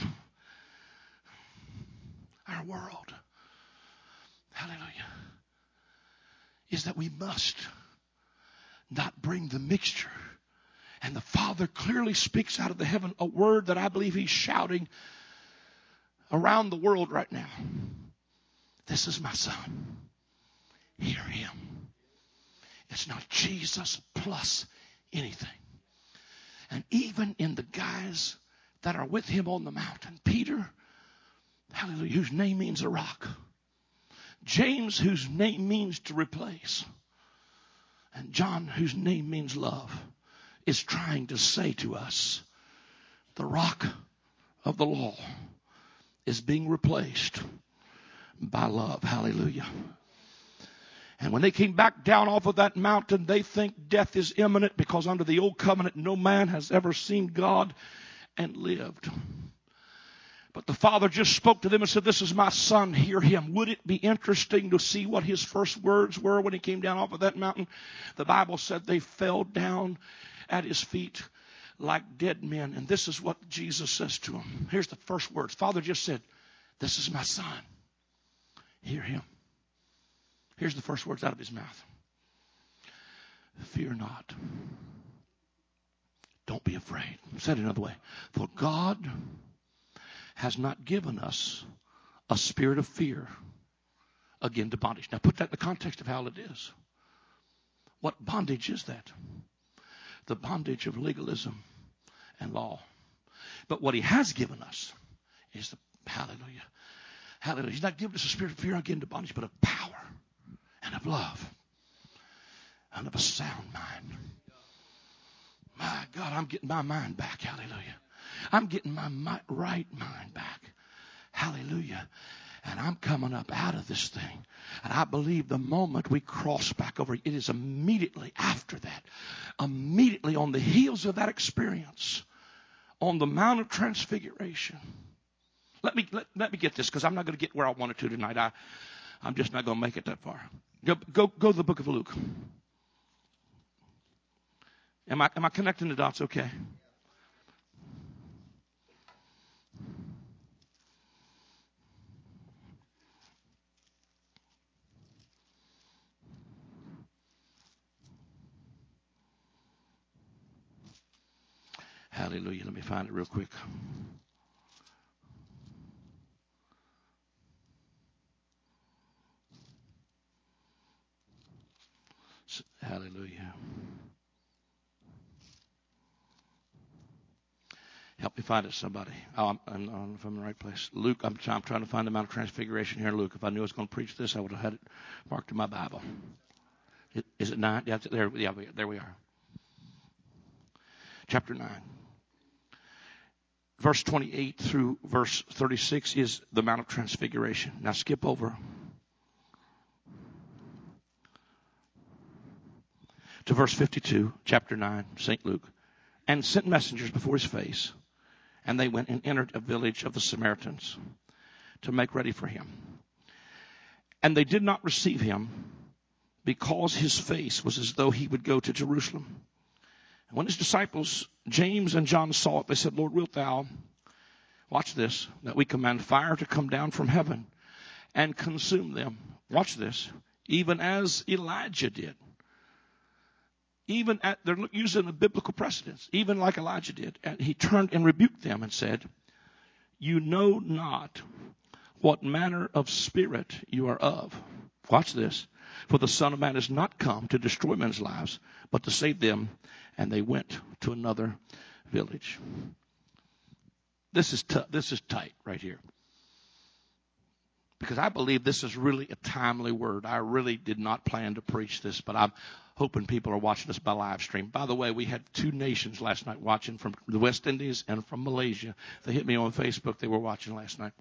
our world. Hallelujah. Is that we must not bring the mixture. And the Father clearly speaks out of the heaven a word that I believe He's shouting around the world right now. This is my Son. Hear Him. It's not Jesus plus anything. And even in the guys that are with Him on the mountain, Peter, hallelujah, whose name means a rock. James, whose name means to replace. And John, whose name means love, is trying to say to us, the rock of the law is being replaced by love. Hallelujah. And when they came back down off of that mountain, they think death is imminent because under the old covenant, no man has ever seen God and lived. But the Father just spoke to them and said, this is my Son, hear Him. Would it be interesting to see what His first words were when He came down off of that mountain? The Bible said they fell down at His feet like dead men. And this is what Jesus says to them. Here's the first words. Father just said, this is my Son. Hear Him. Here's the first words out of his mouth. Fear not. Don't be afraid. Said it another way. For God has not given us a spirit of fear, again, to bondage. Now put that in the context of how it is. What bondage is that? The bondage of legalism and law. But what he has given us is the, hallelujah, hallelujah. He's not given us a spirit of fear, again, to bondage, but of power and of love and of a sound mind. My God, I'm getting my mind back. Hallelujah. I'm getting my, my right mind back. Hallelujah. And I'm coming up out of this thing. And I believe the moment we cross back over, it is immediately after that, immediately on the heels of that experience, on the Mount of Transfiguration. Let me let, let me get this, because I'm not going to get where I wanted to tonight. I, I'm just not going to make it that far. Go, go, go to the book of Luke. Am I, am I connecting the dots okay? Hallelujah. Let me find it real quick. Hallelujah. Help me find it, somebody. Oh, I'm, I'm, I don't know if I'm in the right place. Luke, I'm, I'm trying to find the Mount of Transfiguration here in Luke. If I knew I was going to preach this, I would have had it marked in my Bible. Is it nine? Yeah, there, yeah, there we are. Chapter nine. Verse twenty-eight through verse thirty-six is the Mount of Transfiguration. Now skip over to verse fifty-two, chapter nine, Saint Luke. And sent messengers before his face, and they went and entered a village of the Samaritans to make ready for him. And they did not receive him, because his face was as though he would go to Jerusalem. And when his disciples, James and John, saw it, they said, Lord, wilt thou, watch this, that we command fire to come down from heaven and consume them? Watch this. Even as Elijah did. Even at, they're using a biblical precedence, even like Elijah did. And he turned and rebuked them and said, you know not what manner of spirit you are of. Watch this. For the Son of Man is not come to destroy men's lives, but to save them. And they went to another village. This is t- this is tight right here. Because I believe this is really a timely word. I really did not plan to preach this, but I'm hoping people are watching us by live stream. By the way, we had two nations last night watching, from the West Indies and from Malaysia. They hit me on Facebook. They were watching last night.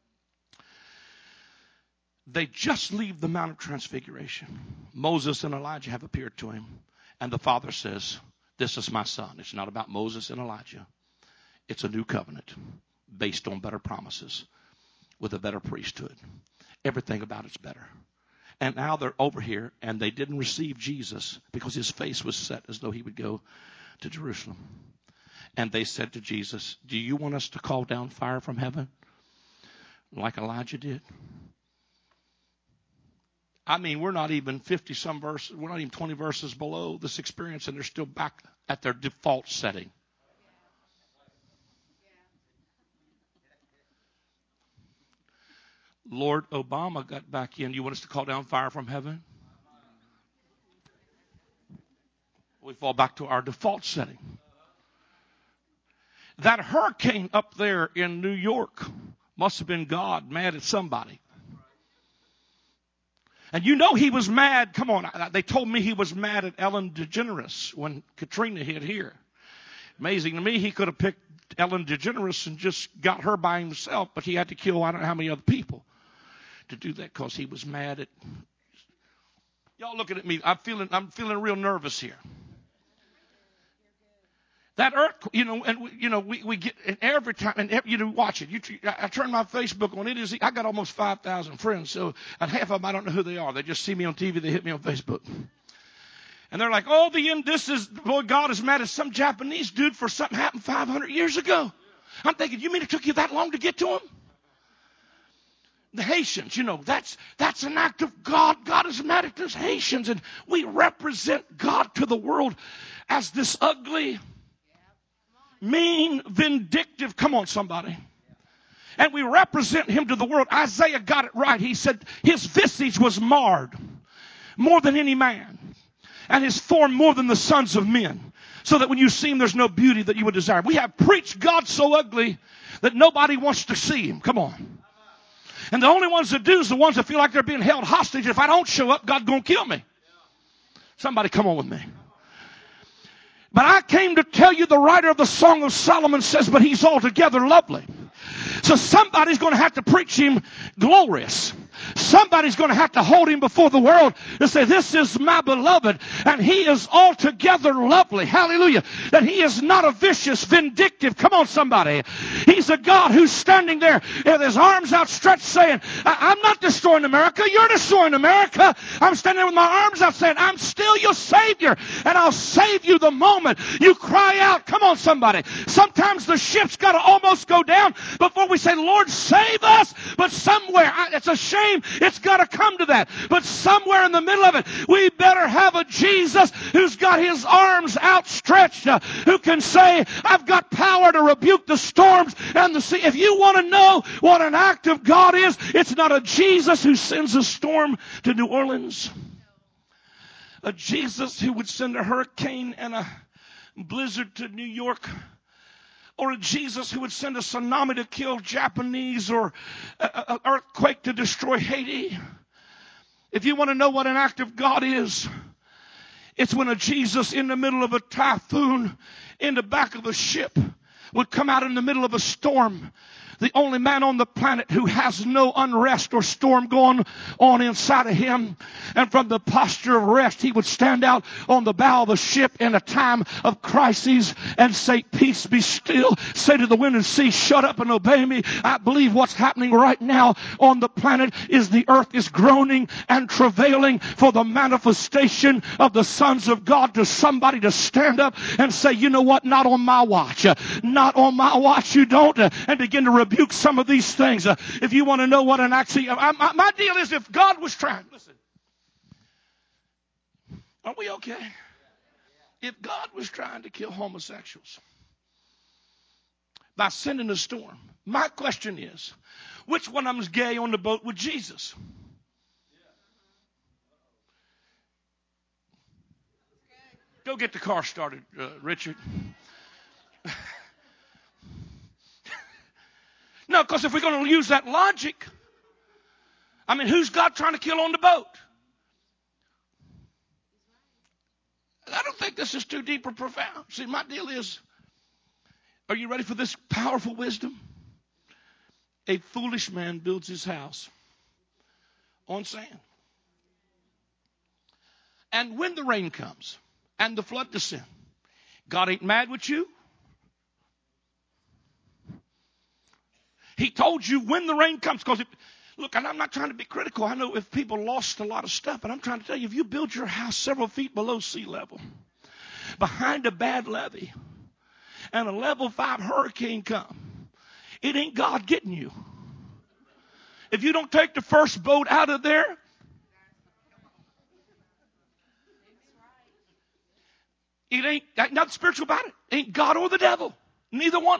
They just leave the Mount of Transfiguration. Moses and Elijah have appeared to him. And the Father says, this is my son. It's not about Moses and Elijah. It's a new covenant based on better promises with a better priesthood. Everything about it's better. And now they're over here, and they didn't receive Jesus because his face was set as though he would go to Jerusalem. And they said to Jesus, do you want us to call down fire from heaven like Elijah did? I mean, we're not even fifty some verses, we're not even twenty verses below this experience, and they're still back at their default setting. Lord Obama got back in. You want us to call down fire from heaven? We fall back to our default setting. That hurricane up there in New York must have been God mad at somebody. And you know he was mad. Come on. They told me he was mad at Ellen DeGeneres when Katrina hit here. Amazing to me, he could have picked Ellen DeGeneres and just got her by himself, but he had to kill I don't know how many other people to do that because he was mad at. Y'all looking at me. I'm feeling, I'm feeling real nervous here. That earth, you know, and we, you know, we, we get, and every time, and every, you know, watch it. You, I, I turn my Facebook on. It is, I got almost five thousand friends, so, and half of them, I don't know who they are. They just see me on T V, they hit me on Facebook. And they're like, oh, the end, this is, boy, God is mad at some Japanese dude for something happened five hundred years ago. I'm thinking, you mean it took you that long to get to him? The Haitians, you know, that's that's an act of God. God is mad at us Haitians, and we represent God to the world as this ugly, mean, vindictive. Come on, somebody. And we represent him to the world. Isaiah got it right. He said his visage was marred more than any man, and his form more than the sons of men, so that when you see him, there's no beauty that you would desire. We have preached God so ugly that nobody wants to see him. Come on. And the only ones that do is the ones that feel like they're being held hostage. If I don't show up, God's going to kill me. Somebody come on with me. But I came to tell you, the writer of the Song of Solomon says, but he's altogether lovely. So somebody's going to have to preach him glorious. Somebody's going to have to hold him before the world and say, this is my beloved, and he is altogether lovely. Hallelujah. That he is not a vicious, vindictive. Come on, somebody. He's a God who's standing there with his arms outstretched saying, I'm not destroying America. You're destroying America. I'm standing there with my arms out saying, I'm still your Savior, and I'll save you the moment you cry out. Come on, somebody. Sometimes the ship's got to almost go down before we say, Lord, save us. But somewhere, I, it's a shame it's got to come to that. But somewhere in the middle of it, we better have a Jesus who's got his arms outstretched, uh, who can say, I've got power to rebuke the storms and the sea. If you want to know what an act of God is, it's not a Jesus who sends a storm to New Orleans. A Jesus who would send a hurricane and a blizzard to New York. Or a Jesus who would send a tsunami to kill Japanese, or an earthquake to destroy Haiti. If you want to know what an act of God is, it's when a Jesus in the middle of a typhoon, in the back of a ship, would come out in the middle of a storm. The only man on the planet who has no unrest or storm going on inside of him. And from the posture of rest, he would stand out on the bow of the ship in a time of crises and say, peace, be still. Say to the wind and sea, shut up and obey me. I believe what's happening right now on the planet is the earth is groaning and travailing for the manifestation of the sons of God, to somebody to stand up and say, you know what, not on my watch. Not on my watch, you don't. And begin to rebuke some of these things. Uh, if you want to know what an actually, uh, my, my deal is, if God was trying, listen, are we okay? If God was trying to kill homosexuals by sending a storm, my question is, which one of them is gay on the boat with Jesus? Go get the car started, uh, Richard. No, because if we're going to use that logic, I mean, who's God trying to kill on the boat? I don't think this is too deep or profound. See, my deal is, are you ready for this powerful wisdom? A foolish man builds his house on sand. And when the rain comes and the flood descends, God ain't mad with you. He told you when the rain comes. Because, look, and I'm not trying to be critical. I know if people lost a lot of stuff, but I'm trying to tell you, if you build your house several feet below sea level, behind a bad levee, and a level five hurricane come, it ain't God getting you. If you don't take the first boat out of there, it ain't, ain't nothing spiritual about it. Ain't God or the devil. Neither one.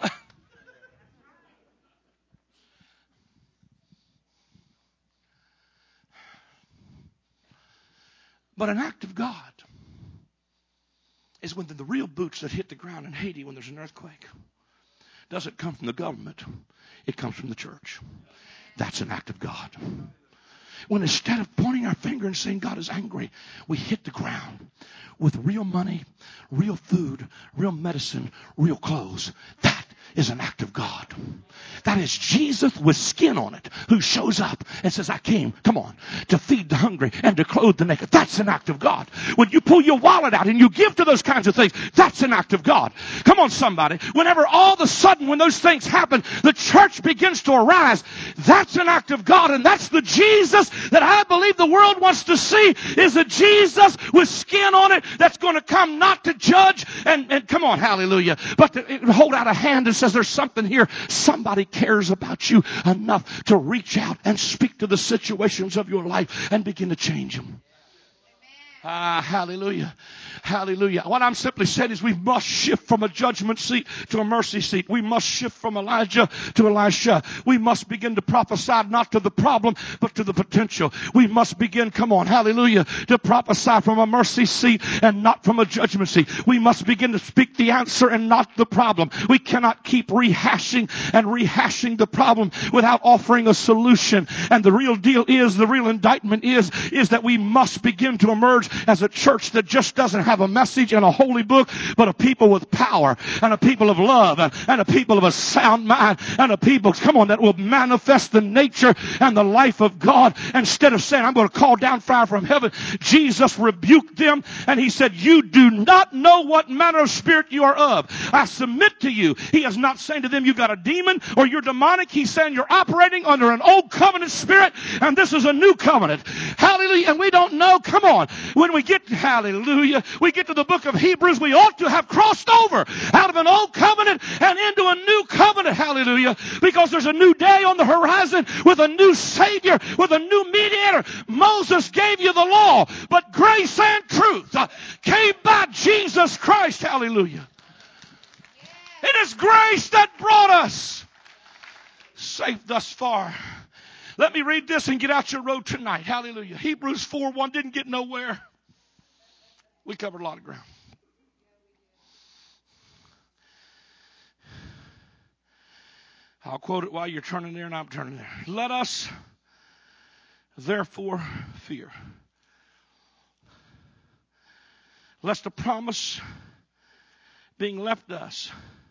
But an act of God is when the, the real boots that hit the ground in Haiti when there's an earthquake doesn't come from the government. It comes from the church. That's an act of God. When instead of pointing our finger and saying God is angry, we hit the ground with real money, real food, real medicine, real clothes. That is an act of God. That is Jesus with skin on it who shows up and says, I came, come on, to feed the hungry and to clothe the naked. That's an act of God. When you pull your wallet out and you give to those kinds of things, that's an act of God. Come on, somebody. Whenever all of a sudden when those things happen, the church begins to arise. That's an act of God, and that's the Jesus that I believe the world wants to see, is a Jesus with skin on it that's going to come not to judge and, and come on, hallelujah, but to hold out a hand and says there's something here. Somebody cares about you enough to reach out and speak to the situations of your life and begin to change them. Ah, hallelujah. Hallelujah. What I'm simply saying is we must shift from a judgment seat to a mercy seat. We must shift from Elijah to Elisha. We must begin to prophesy not to the problem, but to the potential. We must begin, come on, hallelujah, to prophesy from a mercy seat and not from a judgment seat. We must begin to speak the answer and not the problem. We cannot keep rehashing and rehashing the problem without offering a solution. And the real deal is, the real indictment is, is that we must begin to emerge as a church that just doesn't have a message and a holy book, but a people with power and a people of love and, and a people of a sound mind and a people, come on, that will manifest the nature and the life of God. Instead of saying, I'm going to call down fire from heaven, Jesus rebuked them and he said, you do not know what manner of spirit you are of. I submit to you. He is not saying to them, you got a demon or you're demonic. He's saying you're operating under an old covenant spirit and this is a new covenant. Hallelujah. And we don't know, come on, when we get, hallelujah, we get to the book of Hebrews, we ought to have crossed over out of an old covenant and into a new covenant, hallelujah, because there's a new day on the horizon with a new Savior, with a new mediator. Moses gave you the law, but grace and truth uh, came by Jesus Christ, hallelujah. It is grace that brought us safe thus far. Let me read this and get out your road tonight. Hallelujah. Hebrews four one didn't get nowhere. We covered a lot of ground. I'll quote it while you're turning there and I'm turning there. Let us therefore fear, lest the promise being left us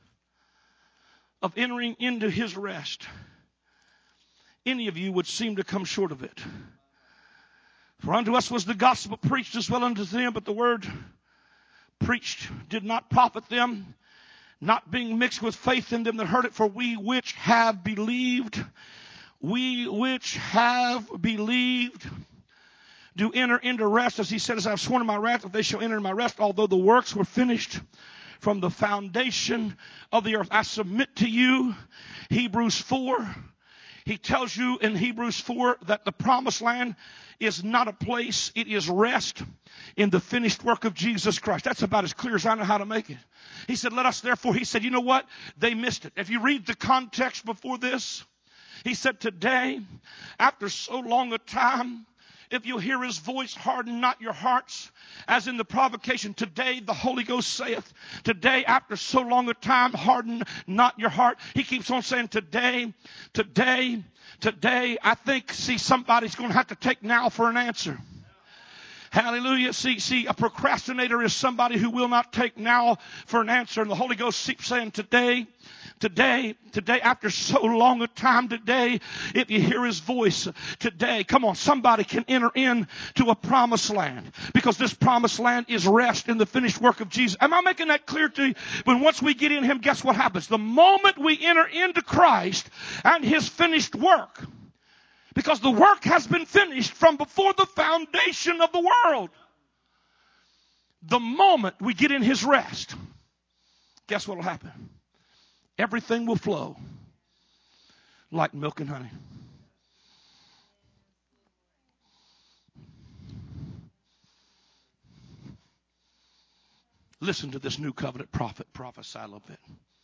of entering into his rest, any of you would seem to come short of it. For unto us was the gospel preached as well unto them, but the word preached did not profit them, not being mixed with faith in them that heard it. For we which have believed, we which have believed, do enter into rest, as he said, as I have sworn in my wrath, that they shall enter in my rest, although the works were finished from the foundation of the earth. I submit to you, Hebrews four. He tells you in Hebrews four that the promised land is not a place. It is rest in the finished work of Jesus Christ. That's about as clear as I know how to make it. He said, let us therefore, he said, you know what? They missed it. If you read the context before this, he said, today, after so long a time, if you hear his voice, harden not your hearts, as in the provocation. Today, the Holy Ghost saith, today, after so long a time, harden not your heart. He keeps on saying, today, today, today. I think, see, somebody's going to have to take now for an answer. Hallelujah. See, see, a procrastinator is somebody who will not take now for an answer. And the Holy Ghost keeps saying, today, today, today, after so long a time, today, if you hear his voice, today, come on, somebody can enter into a promised land, because this promised land is rest in the finished work of Jesus. Am I making that clear to you? When once we get in him, guess what happens? The moment we enter into Christ and his finished work, because the work has been finished from before the foundation of the world. The moment we get in his rest, guess what will happen? Everything will flow like milk and honey. Listen to this new covenant prophet prophesy a little bit.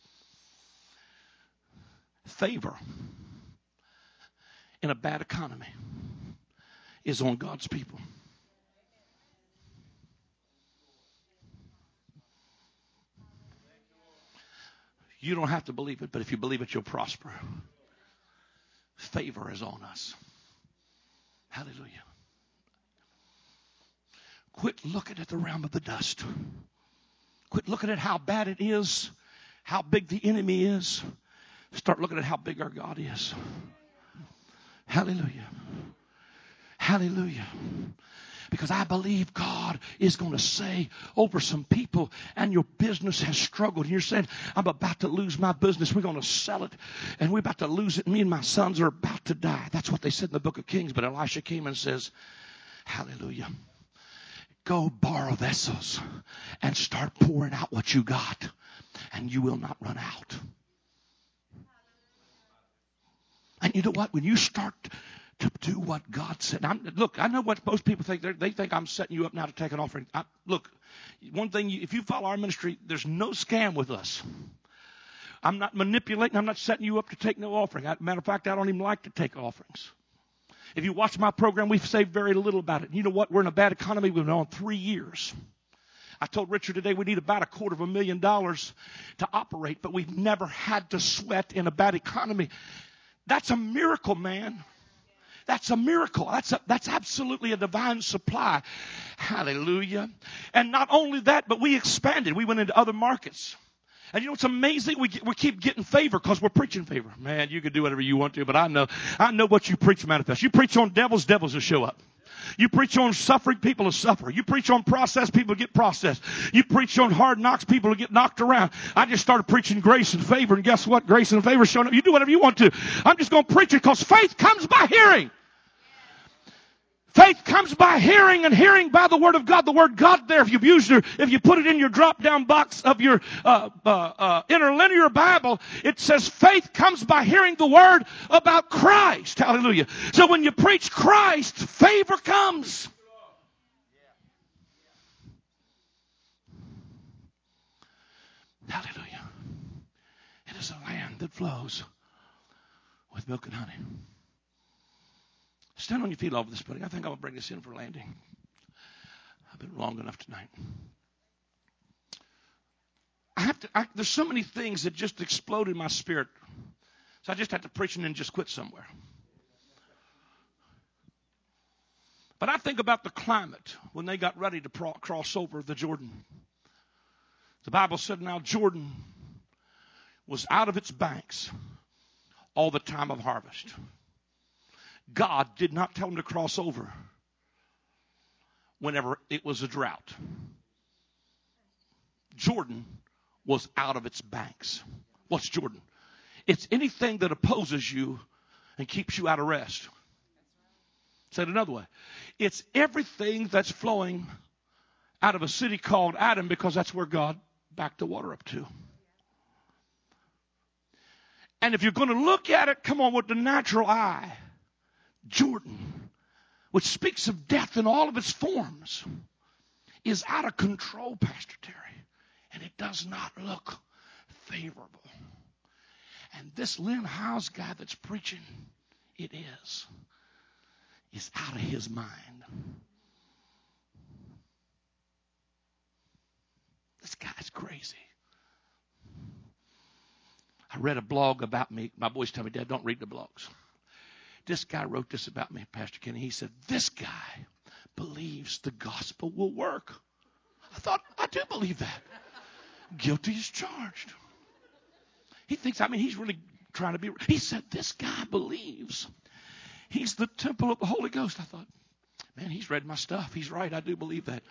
Favor in a bad economy is on God's people. You don't have to believe it, but if you believe it, you'll prosper. Favor is on us. Hallelujah. Quit looking at the realm of the dust. Quit looking at how bad it is, how big the enemy is. Start looking at how big our God is. Hallelujah. Hallelujah. Because I believe God is going to say over some people, and your business has struggled. And you're saying, I'm about to lose my business. We're going to sell it. And we're about to lose it. Me and my sons are about to die. That's what they said in the book of Kings. But Elisha came and says, hallelujah. Go borrow vessels and start pouring out what you got. And you will not run out. And you know what? When you start to do what God said. Now, look, I know what most people think. They're, they think I'm setting you up now to take an offering. I, look, one thing, if you follow our ministry, there's no scam with us. I'm not manipulating. I'm not setting you up to take no offering. As a matter of fact, I don't even like to take offerings. If you watch my program, we've saved very little about it. You know what? We're in a bad economy. We've been on three years. I told Richard today we need about a quarter of a million dollars to operate, but we've never had to sweat in a bad economy. That's a miracle, man. That's a miracle. That's a, that's absolutely a divine supply. Hallelujah. And not only that, but we expanded. We went into other markets. And you know what's amazing? We get, we keep getting favor because we're preaching favor. Man, you can do whatever you want to, but I know I know what you preach manifests. You preach on devils, devils will show up. You preach on suffering, people will suffer. You preach on process, people get processed. You preach on hard knocks, people will get knocked around. I just started preaching grace and favor, and guess what? Grace and favor showing up. You do whatever you want to. I'm just going to preach it because faith comes by hearing. Faith comes by hearing, and hearing by the Word of God. The Word God there, if you use your, if you put it in your drop-down box of your uh, uh, uh, interlinear Bible, it says faith comes by hearing the Word about Christ. Hallelujah. So when you preach Christ, favor comes. Hallelujah. It is a land that flows with milk and honey. Stand on your feet all over this building. I think I'm going to bring this in for landing. I've been long enough tonight. I have to. I, there's so many things that just explode in my spirit. So I just have to preach and then just quit somewhere. But I think about the climate when they got ready to pro- cross over the Jordan. The Bible said now Jordan was out of its banks all the time of harvest. God did not tell them to cross over whenever it was a drought. Jordan was out of its banks. What's Jordan? It's anything that opposes you and keeps you out of rest. Say it another way. It's everything that's flowing out of a city called Adam, because that's where God backed the water up to. And if you're going to look at it, come on, with the natural eye, Jordan, which speaks of death in all of its forms, is out of control, Pastor Terry. And it does not look favorable. And this Lynn Howes guy that's preaching, it is, is out of his mind. This guy's crazy. I read a blog about me. My boys tell me, Dad, don't read the blogs. This guy wrote this about me, Pastor Kenny. He said, this guy believes the gospel will work. I thought, I do believe that. Guilty as charged. He thinks, I mean, he's really trying to be. He said, this guy believes he's the temple of the Holy Ghost. I thought, man, he's read my stuff. He's right. I do believe that.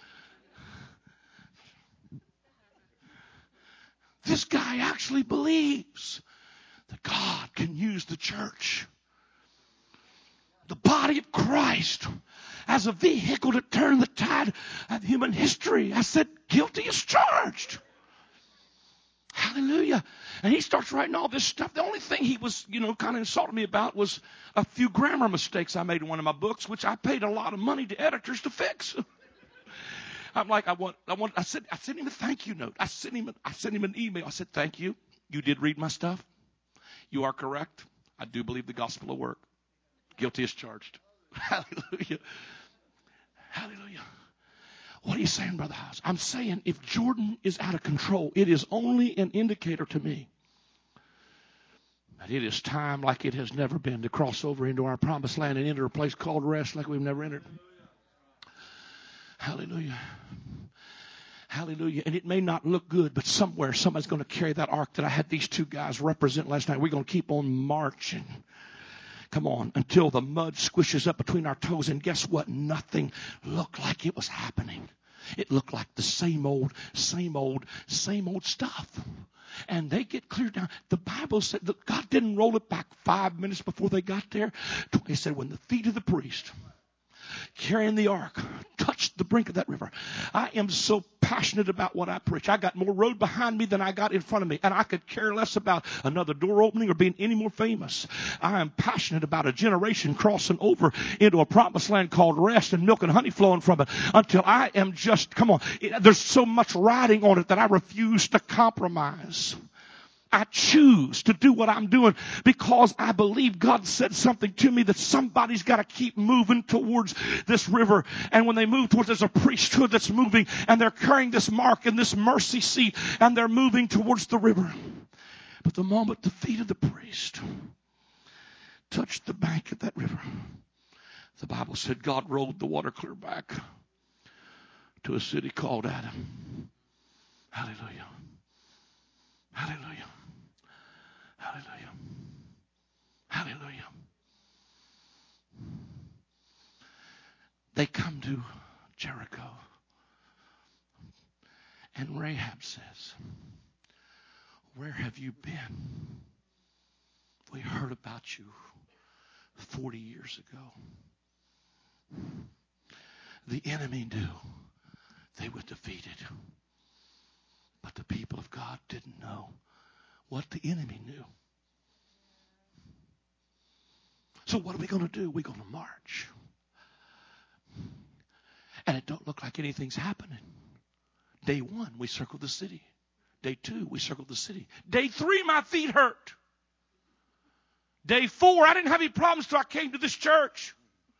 This guy actually believes that God can use the church, the body of Christ, as a vehicle to turn the tide of human history. I said, guilty as charged. Hallelujah. And he starts writing all this stuff. The only thing he was, you know, kind of insulted me about was a few grammar mistakes I made in one of my books, which I paid a lot of money to editors to fix. I'm like, I want, I want, I said, I sent him a thank you note. I sent him, a, I sent him an email. I said, thank you. You did read my stuff. You are correct. I do believe the gospel will work. Guilty as charged. Hallelujah. Hallelujah. What are you saying, Brother House? I'm saying if Jordan is out of control, it is only an indicator to me that it is time like it has never been to cross over into our promised land and enter a place called rest like we've never entered. Hallelujah. Hallelujah. And it may not look good, but somewhere somebody's going to carry that ark that I had these two guys represent last night. We're going to keep on marching. Come on, until the mud squishes up between our toes. And guess what? Nothing looked like it was happening. It looked like the same old, same old, same old stuff. And they get cleared down. The Bible said that God didn't roll it back five minutes before they got there. He said when the feet of the priest carrying the ark touched the brink of that river. I am so passionate about what I preach. I got more road behind me than I got in front of me. And I could care less about another door opening or being any more famous. I am passionate about a generation crossing over into a promised land called rest and milk and honey flowing from it until I am just, come on, there's so much riding on it that I refuse to compromise. I choose to do what I'm doing because I believe God said something to me that somebody's got to keep moving towards this river. And when they move towards, there's a priesthood that's moving and they're carrying this mark and this mercy seat and they're moving towards the river. But the moment the feet of the priest touched the bank of that river, the Bible said God rolled the water clear back to a city called Adam. Hallelujah. Hallelujah. Hallelujah. Hallelujah. They come to Jericho. And Rahab says, where have you been? We heard about you forty years ago. The enemy knew they were defeated. But the people of God didn't know what the enemy knew. So what are we going to do? We're going to march. And it don't look like anything's happening. Day one, we circled the city. Day two, we circled the city. Day three, my feet hurt. Day four, I didn't have any problems till I came to this church.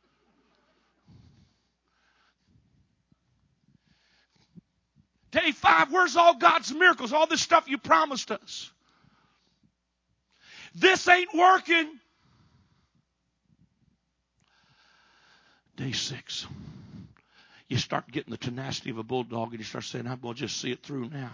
Day five, where's all God's miracles? All this stuff you promised us. This ain't working. Day six, you start getting the tenacity of a bulldog and you start saying, I'm going to just see it through now.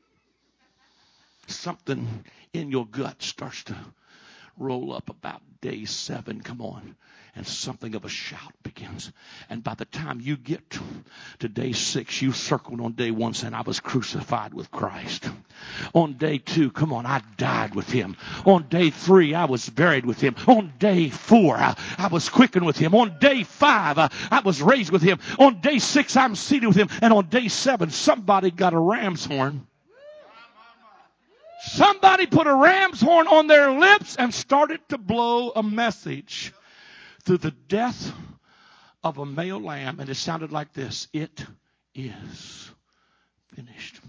Something in your gut starts to roll up about day seven. Come on. And something of a shout begins. And by the time you get to day six, you circled on day one saying, I was crucified with Christ. On day two, come on, I died with him. On day three, I was buried with him. On day four, I, I was quickened with him. On day five, I, I was raised with him. On day six, I'm seated with him. And on day seven, somebody got a ram's horn. Somebody put a ram's horn on their lips and started to blow a message through the death of a male lamb. And it sounded like this. It is finished.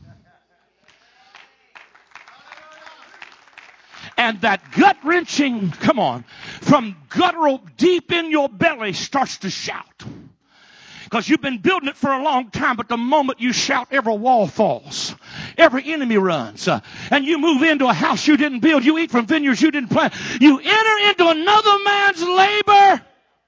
And that gut-wrenching, come on, from guttural deep in your belly starts to shout. Because you've been building it for a long time, but the moment you shout, every wall falls. Every enemy runs. Uh, and you move into a house you didn't build. You eat from vineyards you didn't plant. You enter into another man's labor.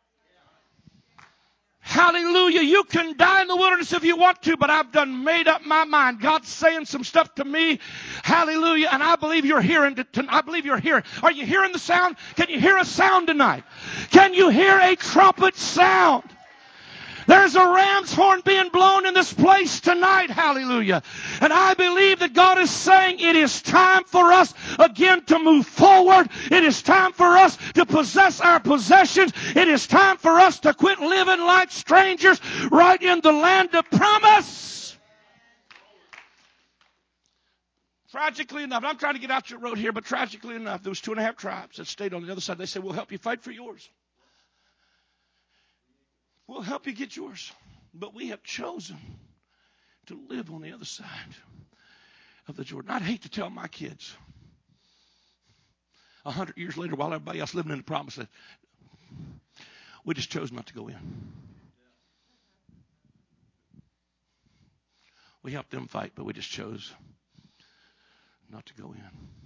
Hallelujah. You can die in the wilderness if you want to, but I've done made up my mind. God's saying some stuff to me. Hallelujah. And I believe you're hearing it. I believe you're hearing. Are you hearing the sound? Can you hear a sound tonight? Can you hear a trumpet sound? There's a ram's horn being blown in this place tonight. Hallelujah. And I believe that God is saying it is time for us again to move forward. It is time for us to possess our possessions. It is time for us to quit living like strangers right in the land of promise. Tragically enough, I'm trying to get out your road here, but tragically enough, there was two and a half tribes that stayed on the other side. They said, we'll help you fight for yours. We'll help you get yours. But we have chosen to live on the other side of the Jordan. I'd hate to tell my kids a hundred years later while everybody else living in the promised land, we just chose not to go in. We helped them fight, but we just chose not to go in.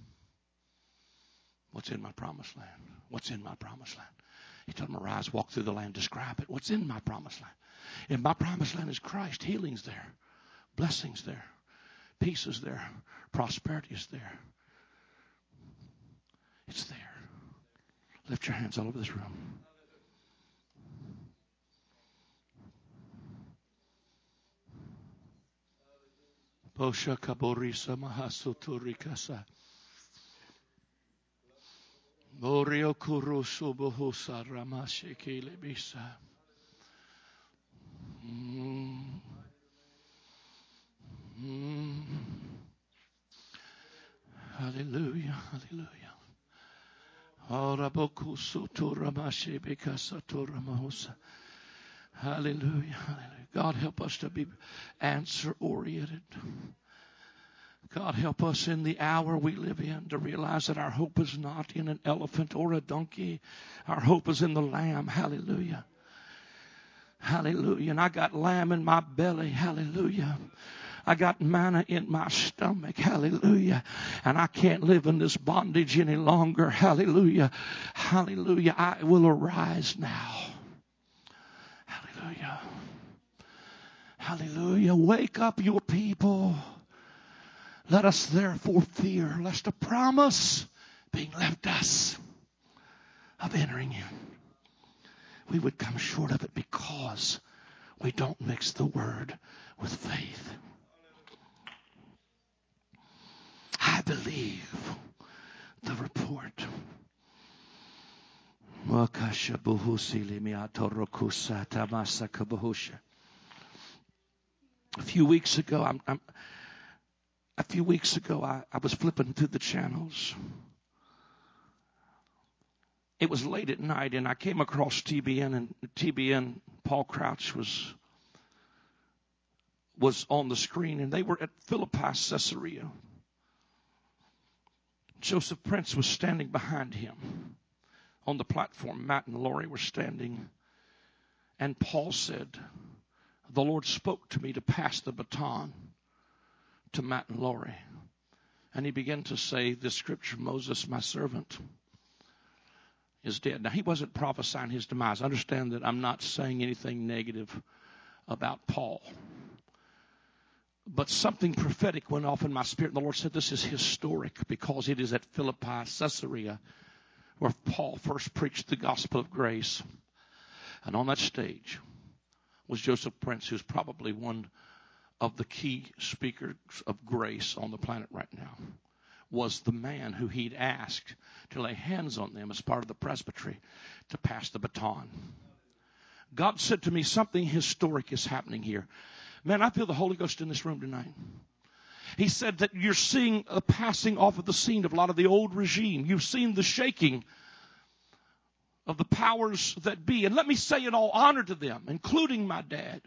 What's in my promised land? What's in my promised land? He told them, arise, walk through the land, describe it. What's in my promised land? In my promised land is Christ. Healing's there. Blessing's there. Peace is there. Prosperity is there. It's there. Lift your hands all over this room. Posha kaborisa mahasuturikasa. Morio kurusu bohusa ramashekele bisa. Mm. Mm. Hallelujah, hallelujah. Hallelujah, hallelujah. God help us to be answer oriented. God help us in the hour we live in to realize that our hope is not in an elephant or a donkey. Our hope is in the Lamb. Hallelujah. Hallelujah. And I got lamb in my belly. Hallelujah. I got manna in my stomach. Hallelujah. And I can't live in this bondage any longer. Hallelujah. Hallelujah. I will arise now. Hallelujah. Hallelujah. Wake up your people. Let us therefore fear lest a promise being left us of entering in, we would come short of it because we don't mix the word with faith. I believe the report. A few weeks ago, I'm, I'm, a few weeks ago, I, I was flipping through the channels. It was late at night, and I came across T B N, and T B N, Paul Crouch was was on the screen, and they were at Philippi, Caesarea. Joseph Prince was standing behind him on the platform. Matt and Lori were standing, and Paul said, "The Lord spoke to me to pass the baton to Matt and Lori." And he began to say this scripture, "Moses, my servant, is dead." Now, he wasn't prophesying his demise. Understand that I'm not saying anything negative about Paul. But something prophetic went off in my spirit. And the Lord said this is historic because it is at Philippi, Caesarea, where Paul first preached the gospel of grace. And on that stage was Joseph Prince, who's probably one of the key speakers of grace on the planet right now. Was the man who he'd asked to lay hands on them as part of the presbytery to pass the baton. God said to me, something historic is happening here. Man, I feel the Holy Ghost in this room tonight. He said that you're seeing a passing off of the scene of a lot of the old regime. You've seen the shaking of the powers that be. And let me say in all honor to them, including my dad,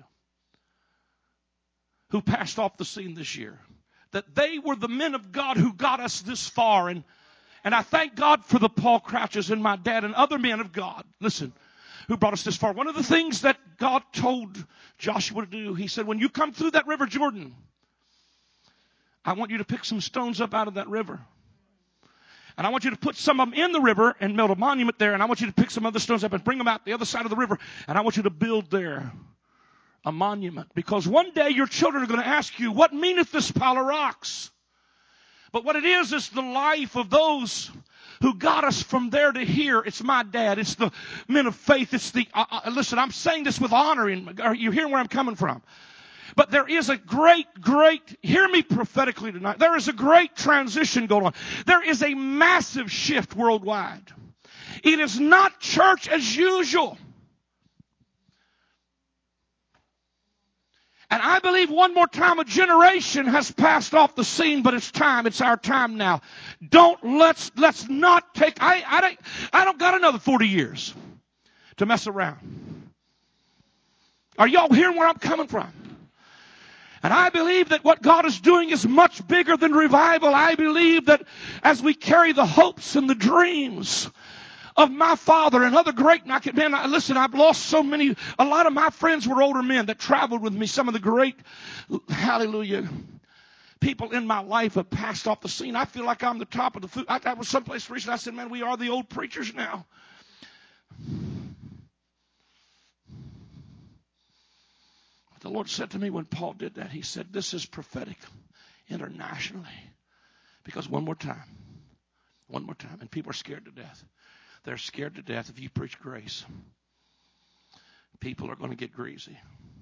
who passed off the scene this year, that they were the men of God who got us this far. And, and I thank God for the Paul Crouches and my dad and other men of God, listen, who brought us this far. One of the things that God told Joshua to do, he said, when you come through that river Jordan, I want you to pick some stones up out of that river. And I want you to put some of them in the river and build a monument there. And I want you to pick some other stones up and bring them out the other side of the river. And I want you to build there a monument. Because one day your children are going to ask you, what meaneth this pile of rocks? But what it is, is the life of those who got us from there to here. It's my dad. It's the men of faith. It's the, uh, uh, listen, I'm saying this with honor. In, are you hearing where I'm coming from? But there is a great, great, hear me prophetically tonight. There is a great transition going on. There is a massive shift worldwide. It is not church as usual. And I believe one more time a generation has passed off the scene, but it's time. It's our time now. Don't, let's, let's not take, I, I don't, I don't got another forty years to mess around. Are y'all hearing where I'm coming from? And I believe that what God is doing is much bigger than revival. I believe that as we carry the hopes and the dreams of my father and other great, and I can, man, I, listen, I've lost so many, a lot of my friends were older men that traveled with me. Some of the great, hallelujah, people in my life have passed off the scene. I feel like I'm the top of the food. I, I was someplace recently, I said, man, we are the old preachers now. The Lord said to me when Paul did that, he said, this is prophetic internationally. Because one more time, one more time, and people are scared to death. They're scared to death if you preach grace. People are going to get greasy.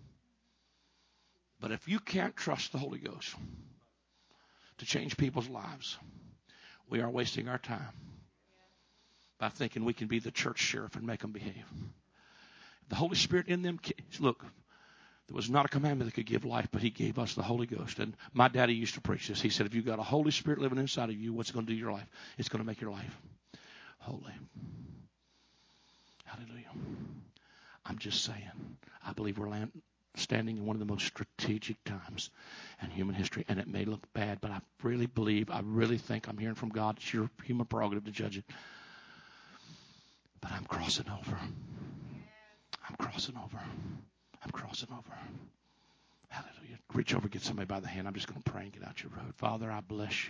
But if you can't trust the Holy Ghost to change people's lives, we are wasting our time by thinking we can be the church sheriff and make them behave. The Holy Spirit in them, look, there was not a commandment that could give life, but he gave us the Holy Ghost. And my daddy used to preach this. He said, if you've got a Holy Spirit living inside of you, what's it going to do to your life? It's going to make your life holy. Hallelujah. I'm just saying, I believe we're land, standing in one of the most strategic times in human history. And it may look bad, but I really believe, I really think I'm hearing from God. It's your human prerogative to judge it. But I'm crossing over. I'm crossing over. I'm crossing over. Hallelujah. Reach over, get somebody by the hand. I'm just going to pray and get out your road. Father, I bless you.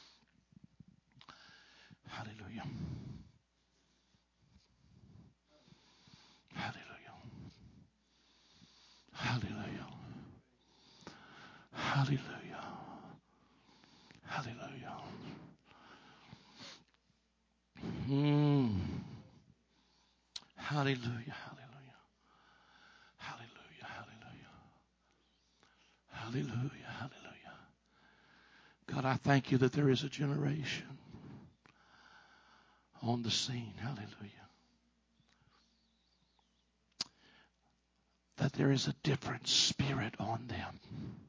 Hallelujah. Hallelujah. Hallelujah. Hallelujah. Hallelujah. Mm. Hallelujah. Hallelujah. Hallelujah. Hallelujah. Hallelujah. Hallelujah. God, I thank you that there is a generation on the scene. Hallelujah. That there is a different spirit on them.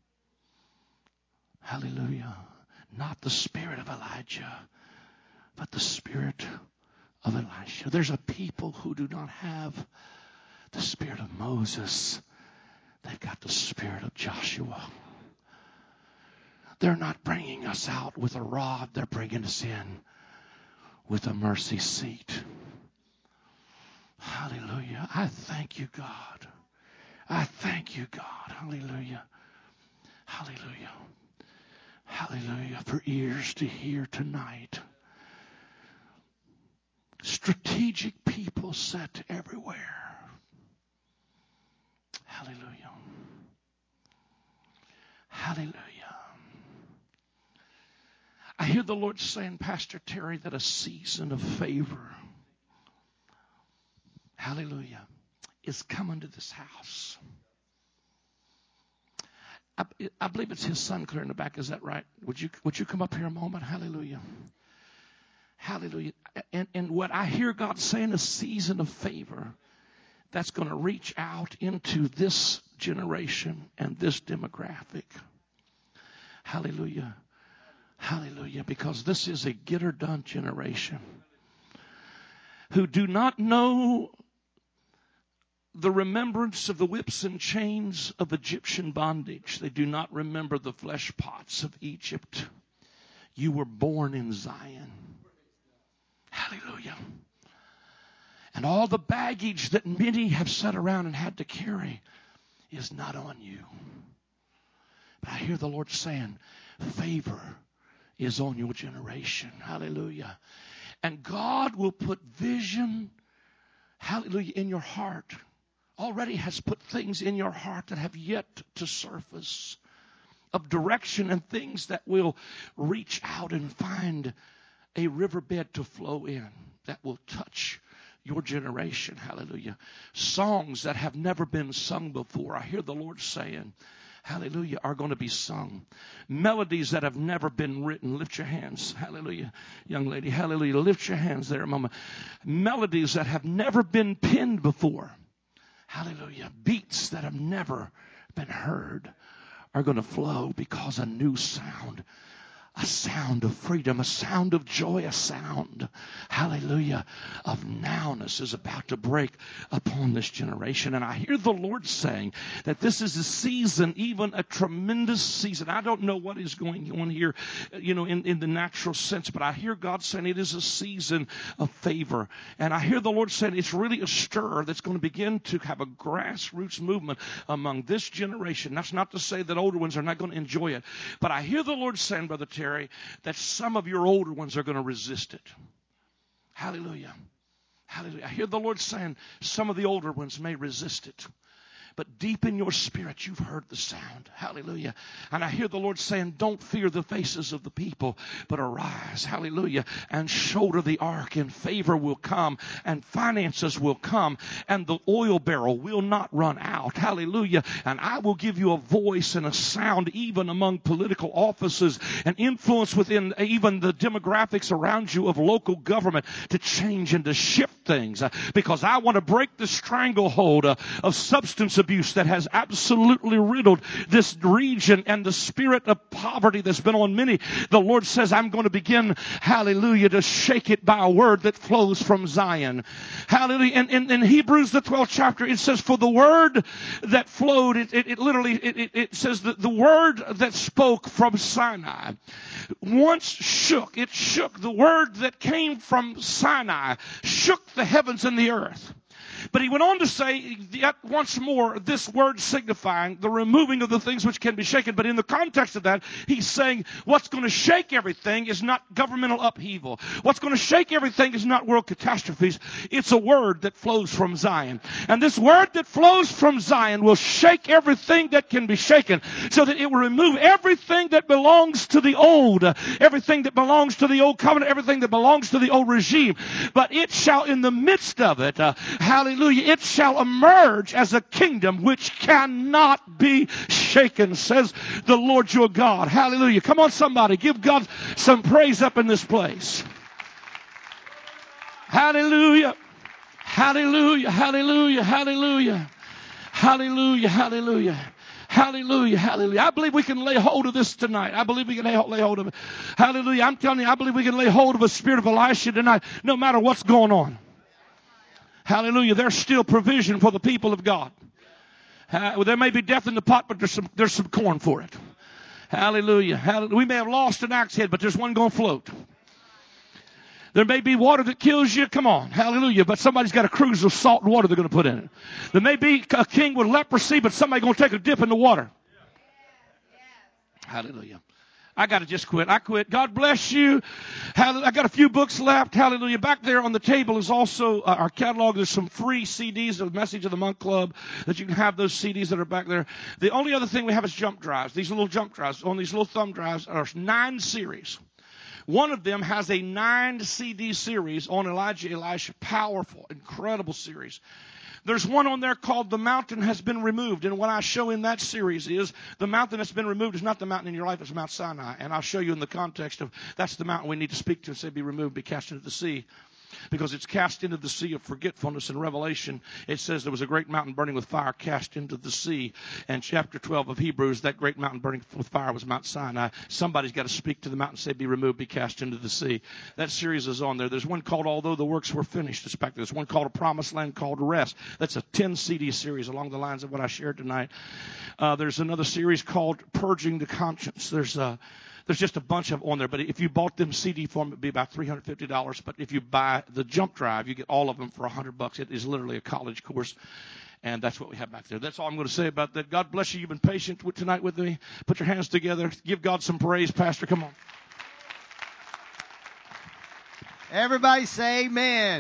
Hallelujah. Not the spirit of Elijah, but the spirit of Elisha. There's a people who do not have the spirit of Moses. They've got the spirit of Joshua. They're not bringing us out with a rod. They're bringing us in with a mercy seat. Hallelujah. I thank you, God. I thank you, God. Hallelujah. Hallelujah. Hallelujah. For ears to hear tonight. Strategic people set everywhere. Hallelujah. Hallelujah. I hear the Lord saying, Pastor Terry, that a season of favor, hallelujah, is coming to this house. I, I believe it's his son clear in the back. Is that right? Would you would you come up here a moment? Hallelujah. Hallelujah. And, and what I hear God saying, a season of favor that's going to reach out into this generation and this demographic. Hallelujah. Hallelujah. Because this is a get her done generation who do not know the remembrance of the whips and chains of Egyptian bondage. They do not remember the flesh pots of Egypt. You were born in Zion. Hallelujah. And all the baggage that many have sat around and had to carry is not on you. But I hear the Lord saying, favor is on your generation. Hallelujah. And God will put vision, hallelujah, in your heart. Already has put things in your heart that have yet to surface, of direction and things that will reach out and find a riverbed to flow in that will touch your generation. Hallelujah. Songs that have never been sung before. I hear the Lord saying, hallelujah, are going to be sung. Melodies that have never been written. Lift your hands. Hallelujah. Young lady, hallelujah. Lift your hands there a moment. Melodies that have never been penned before. Hallelujah. Beats that have never been heard are going to flow because a new sound, a sound of freedom, a sound of joy, a sound, hallelujah, of nowness is about to break upon this generation. And I hear the Lord saying that this is a season, even a tremendous season. I don't know what is going on here, you know, in, in the natural sense, but I hear God saying it is a season of favor. And I hear the Lord saying it's really a stir that's going to begin to have a grassroots movement among this generation. That's not to say that older ones are not going to enjoy it, but I hear the Lord saying, Brother Terry, that some of your older ones are going to resist it. Hallelujah. Hallelujah. I hear the Lord saying some of the older ones may resist it. but deep in your spirit, you've heard the sound. Hallelujah. And I hear the Lord saying, don't fear the faces of the people, but arise. Hallelujah. And shoulder the ark, and favor will come, and finances will come, and the oil barrel will not run out. Hallelujah. And I will give you a voice and a sound even among political offices and influence within even the demographics around you of local government to change and to shift things. Uh, because I want to break the stranglehold uh, of substance abuse that has absolutely riddled this region and the spirit of poverty that's been on many. The Lord says, I'm going to begin, hallelujah, to shake it by a word that flows from Zion. Hallelujah. And in, in Hebrews, the twelfth chapter, it says, for the word that flowed, it, it, it literally, it, it, it says that the word that spoke from Sinai once shook. It shook. The word that came from Sinai shook the heavens and the earth. But he went on to say, yet once more, this word signifying the removing of the things which can be shaken. But in the context of that, he's saying what's going to shake everything is not governmental upheaval. What's going to shake everything is not world catastrophes. It's a word that flows from Zion. And this word that flows from Zion will shake everything that can be shaken, so that it will remove everything that belongs to the old, everything that belongs to the old covenant, everything that belongs to the old regime. But it shall, in the midst of it, uh, hallelujah, it shall emerge as a kingdom which cannot be shaken, says the Lord your God. Hallelujah. Come on, somebody. Give God some praise up in this place. Hallelujah. Hallelujah. Hallelujah. Hallelujah. Hallelujah. Hallelujah. Hallelujah, hallelujah. I believe we can lay hold of this tonight. I believe we can lay, lay hold of it. Hallelujah. I'm telling you, I believe we can lay hold of a spirit of Elisha tonight, no matter what's going on. Hallelujah. There's still provision for the people of God. Uh, well, there may be death in the pot, but there's some, there's some corn for it. Hallelujah. Hallelujah. We may have lost an axe head, but there's one going to float. There may be water that kills you. Come on. Hallelujah. But somebody's got a cruise of salt and water they're going to put in it. There may be a king with leprosy, but somebody's going to take a dip in the water. Hallelujah. I got to just quit. I quit. God bless you. Hallelujah. I got a few books left. Hallelujah. Back there on the table is also uh, our catalog. There's some free C Ds of Message of the Monk Club that you can have those C Ds that are back there. The only other thing we have is jump drives. These little jump drives on these little thumb drives are nine series. One of them has a nine C D series on Elijah, Elisha. Powerful, incredible series. There's one on there called The Mountain Has Been Removed. And what I show in that series is the mountain that's been removed is not the mountain in your life, it's Mount Sinai. And I'll show you in the context of that's the mountain we need to speak to and say be removed, be cast into the sea. Because it's cast into the sea of forgetfulness. In Revelation, it says there was a great mountain burning with fire cast into the sea. And chapter twelve of Hebrews, that great mountain burning with fire was Mount Sinai. Somebody's got to speak to the mountain and say, be removed, be cast into the sea. That series is on there. There's one called Although the Works Were Finished. It's back there. There's one called A Promised Land called Rest. That's a ten C D series along the lines of what I shared tonight. Uh, there's another series called Purging the Conscience. There's a... There's just a bunch of them on there, but if you bought them C D form, it would be about three hundred fifty dollars. But if you buy the jump drive, you get all of them for one hundred bucks. It is literally a college course, and that's what we have back there. That's all I'm going to say about that. God bless you. You've been patient with, tonight with me. Put your hands together. Give God some praise, Pastor. Come on. Everybody say amen.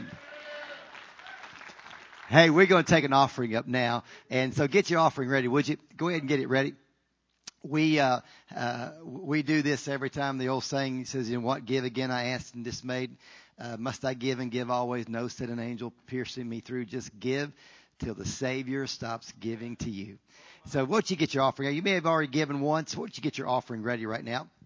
Hey, we're going to take an offering up now, and so get your offering ready, would you? Go ahead and get it ready. We uh, uh, we do this every time. The old saying says, "In what give again I asked and dismayed. Uh, must I give and give always? No," said an angel piercing me through. Just give till the Savior stops giving to you. So won't you get your offering? You may have already given once. Won't you get your offering ready right now?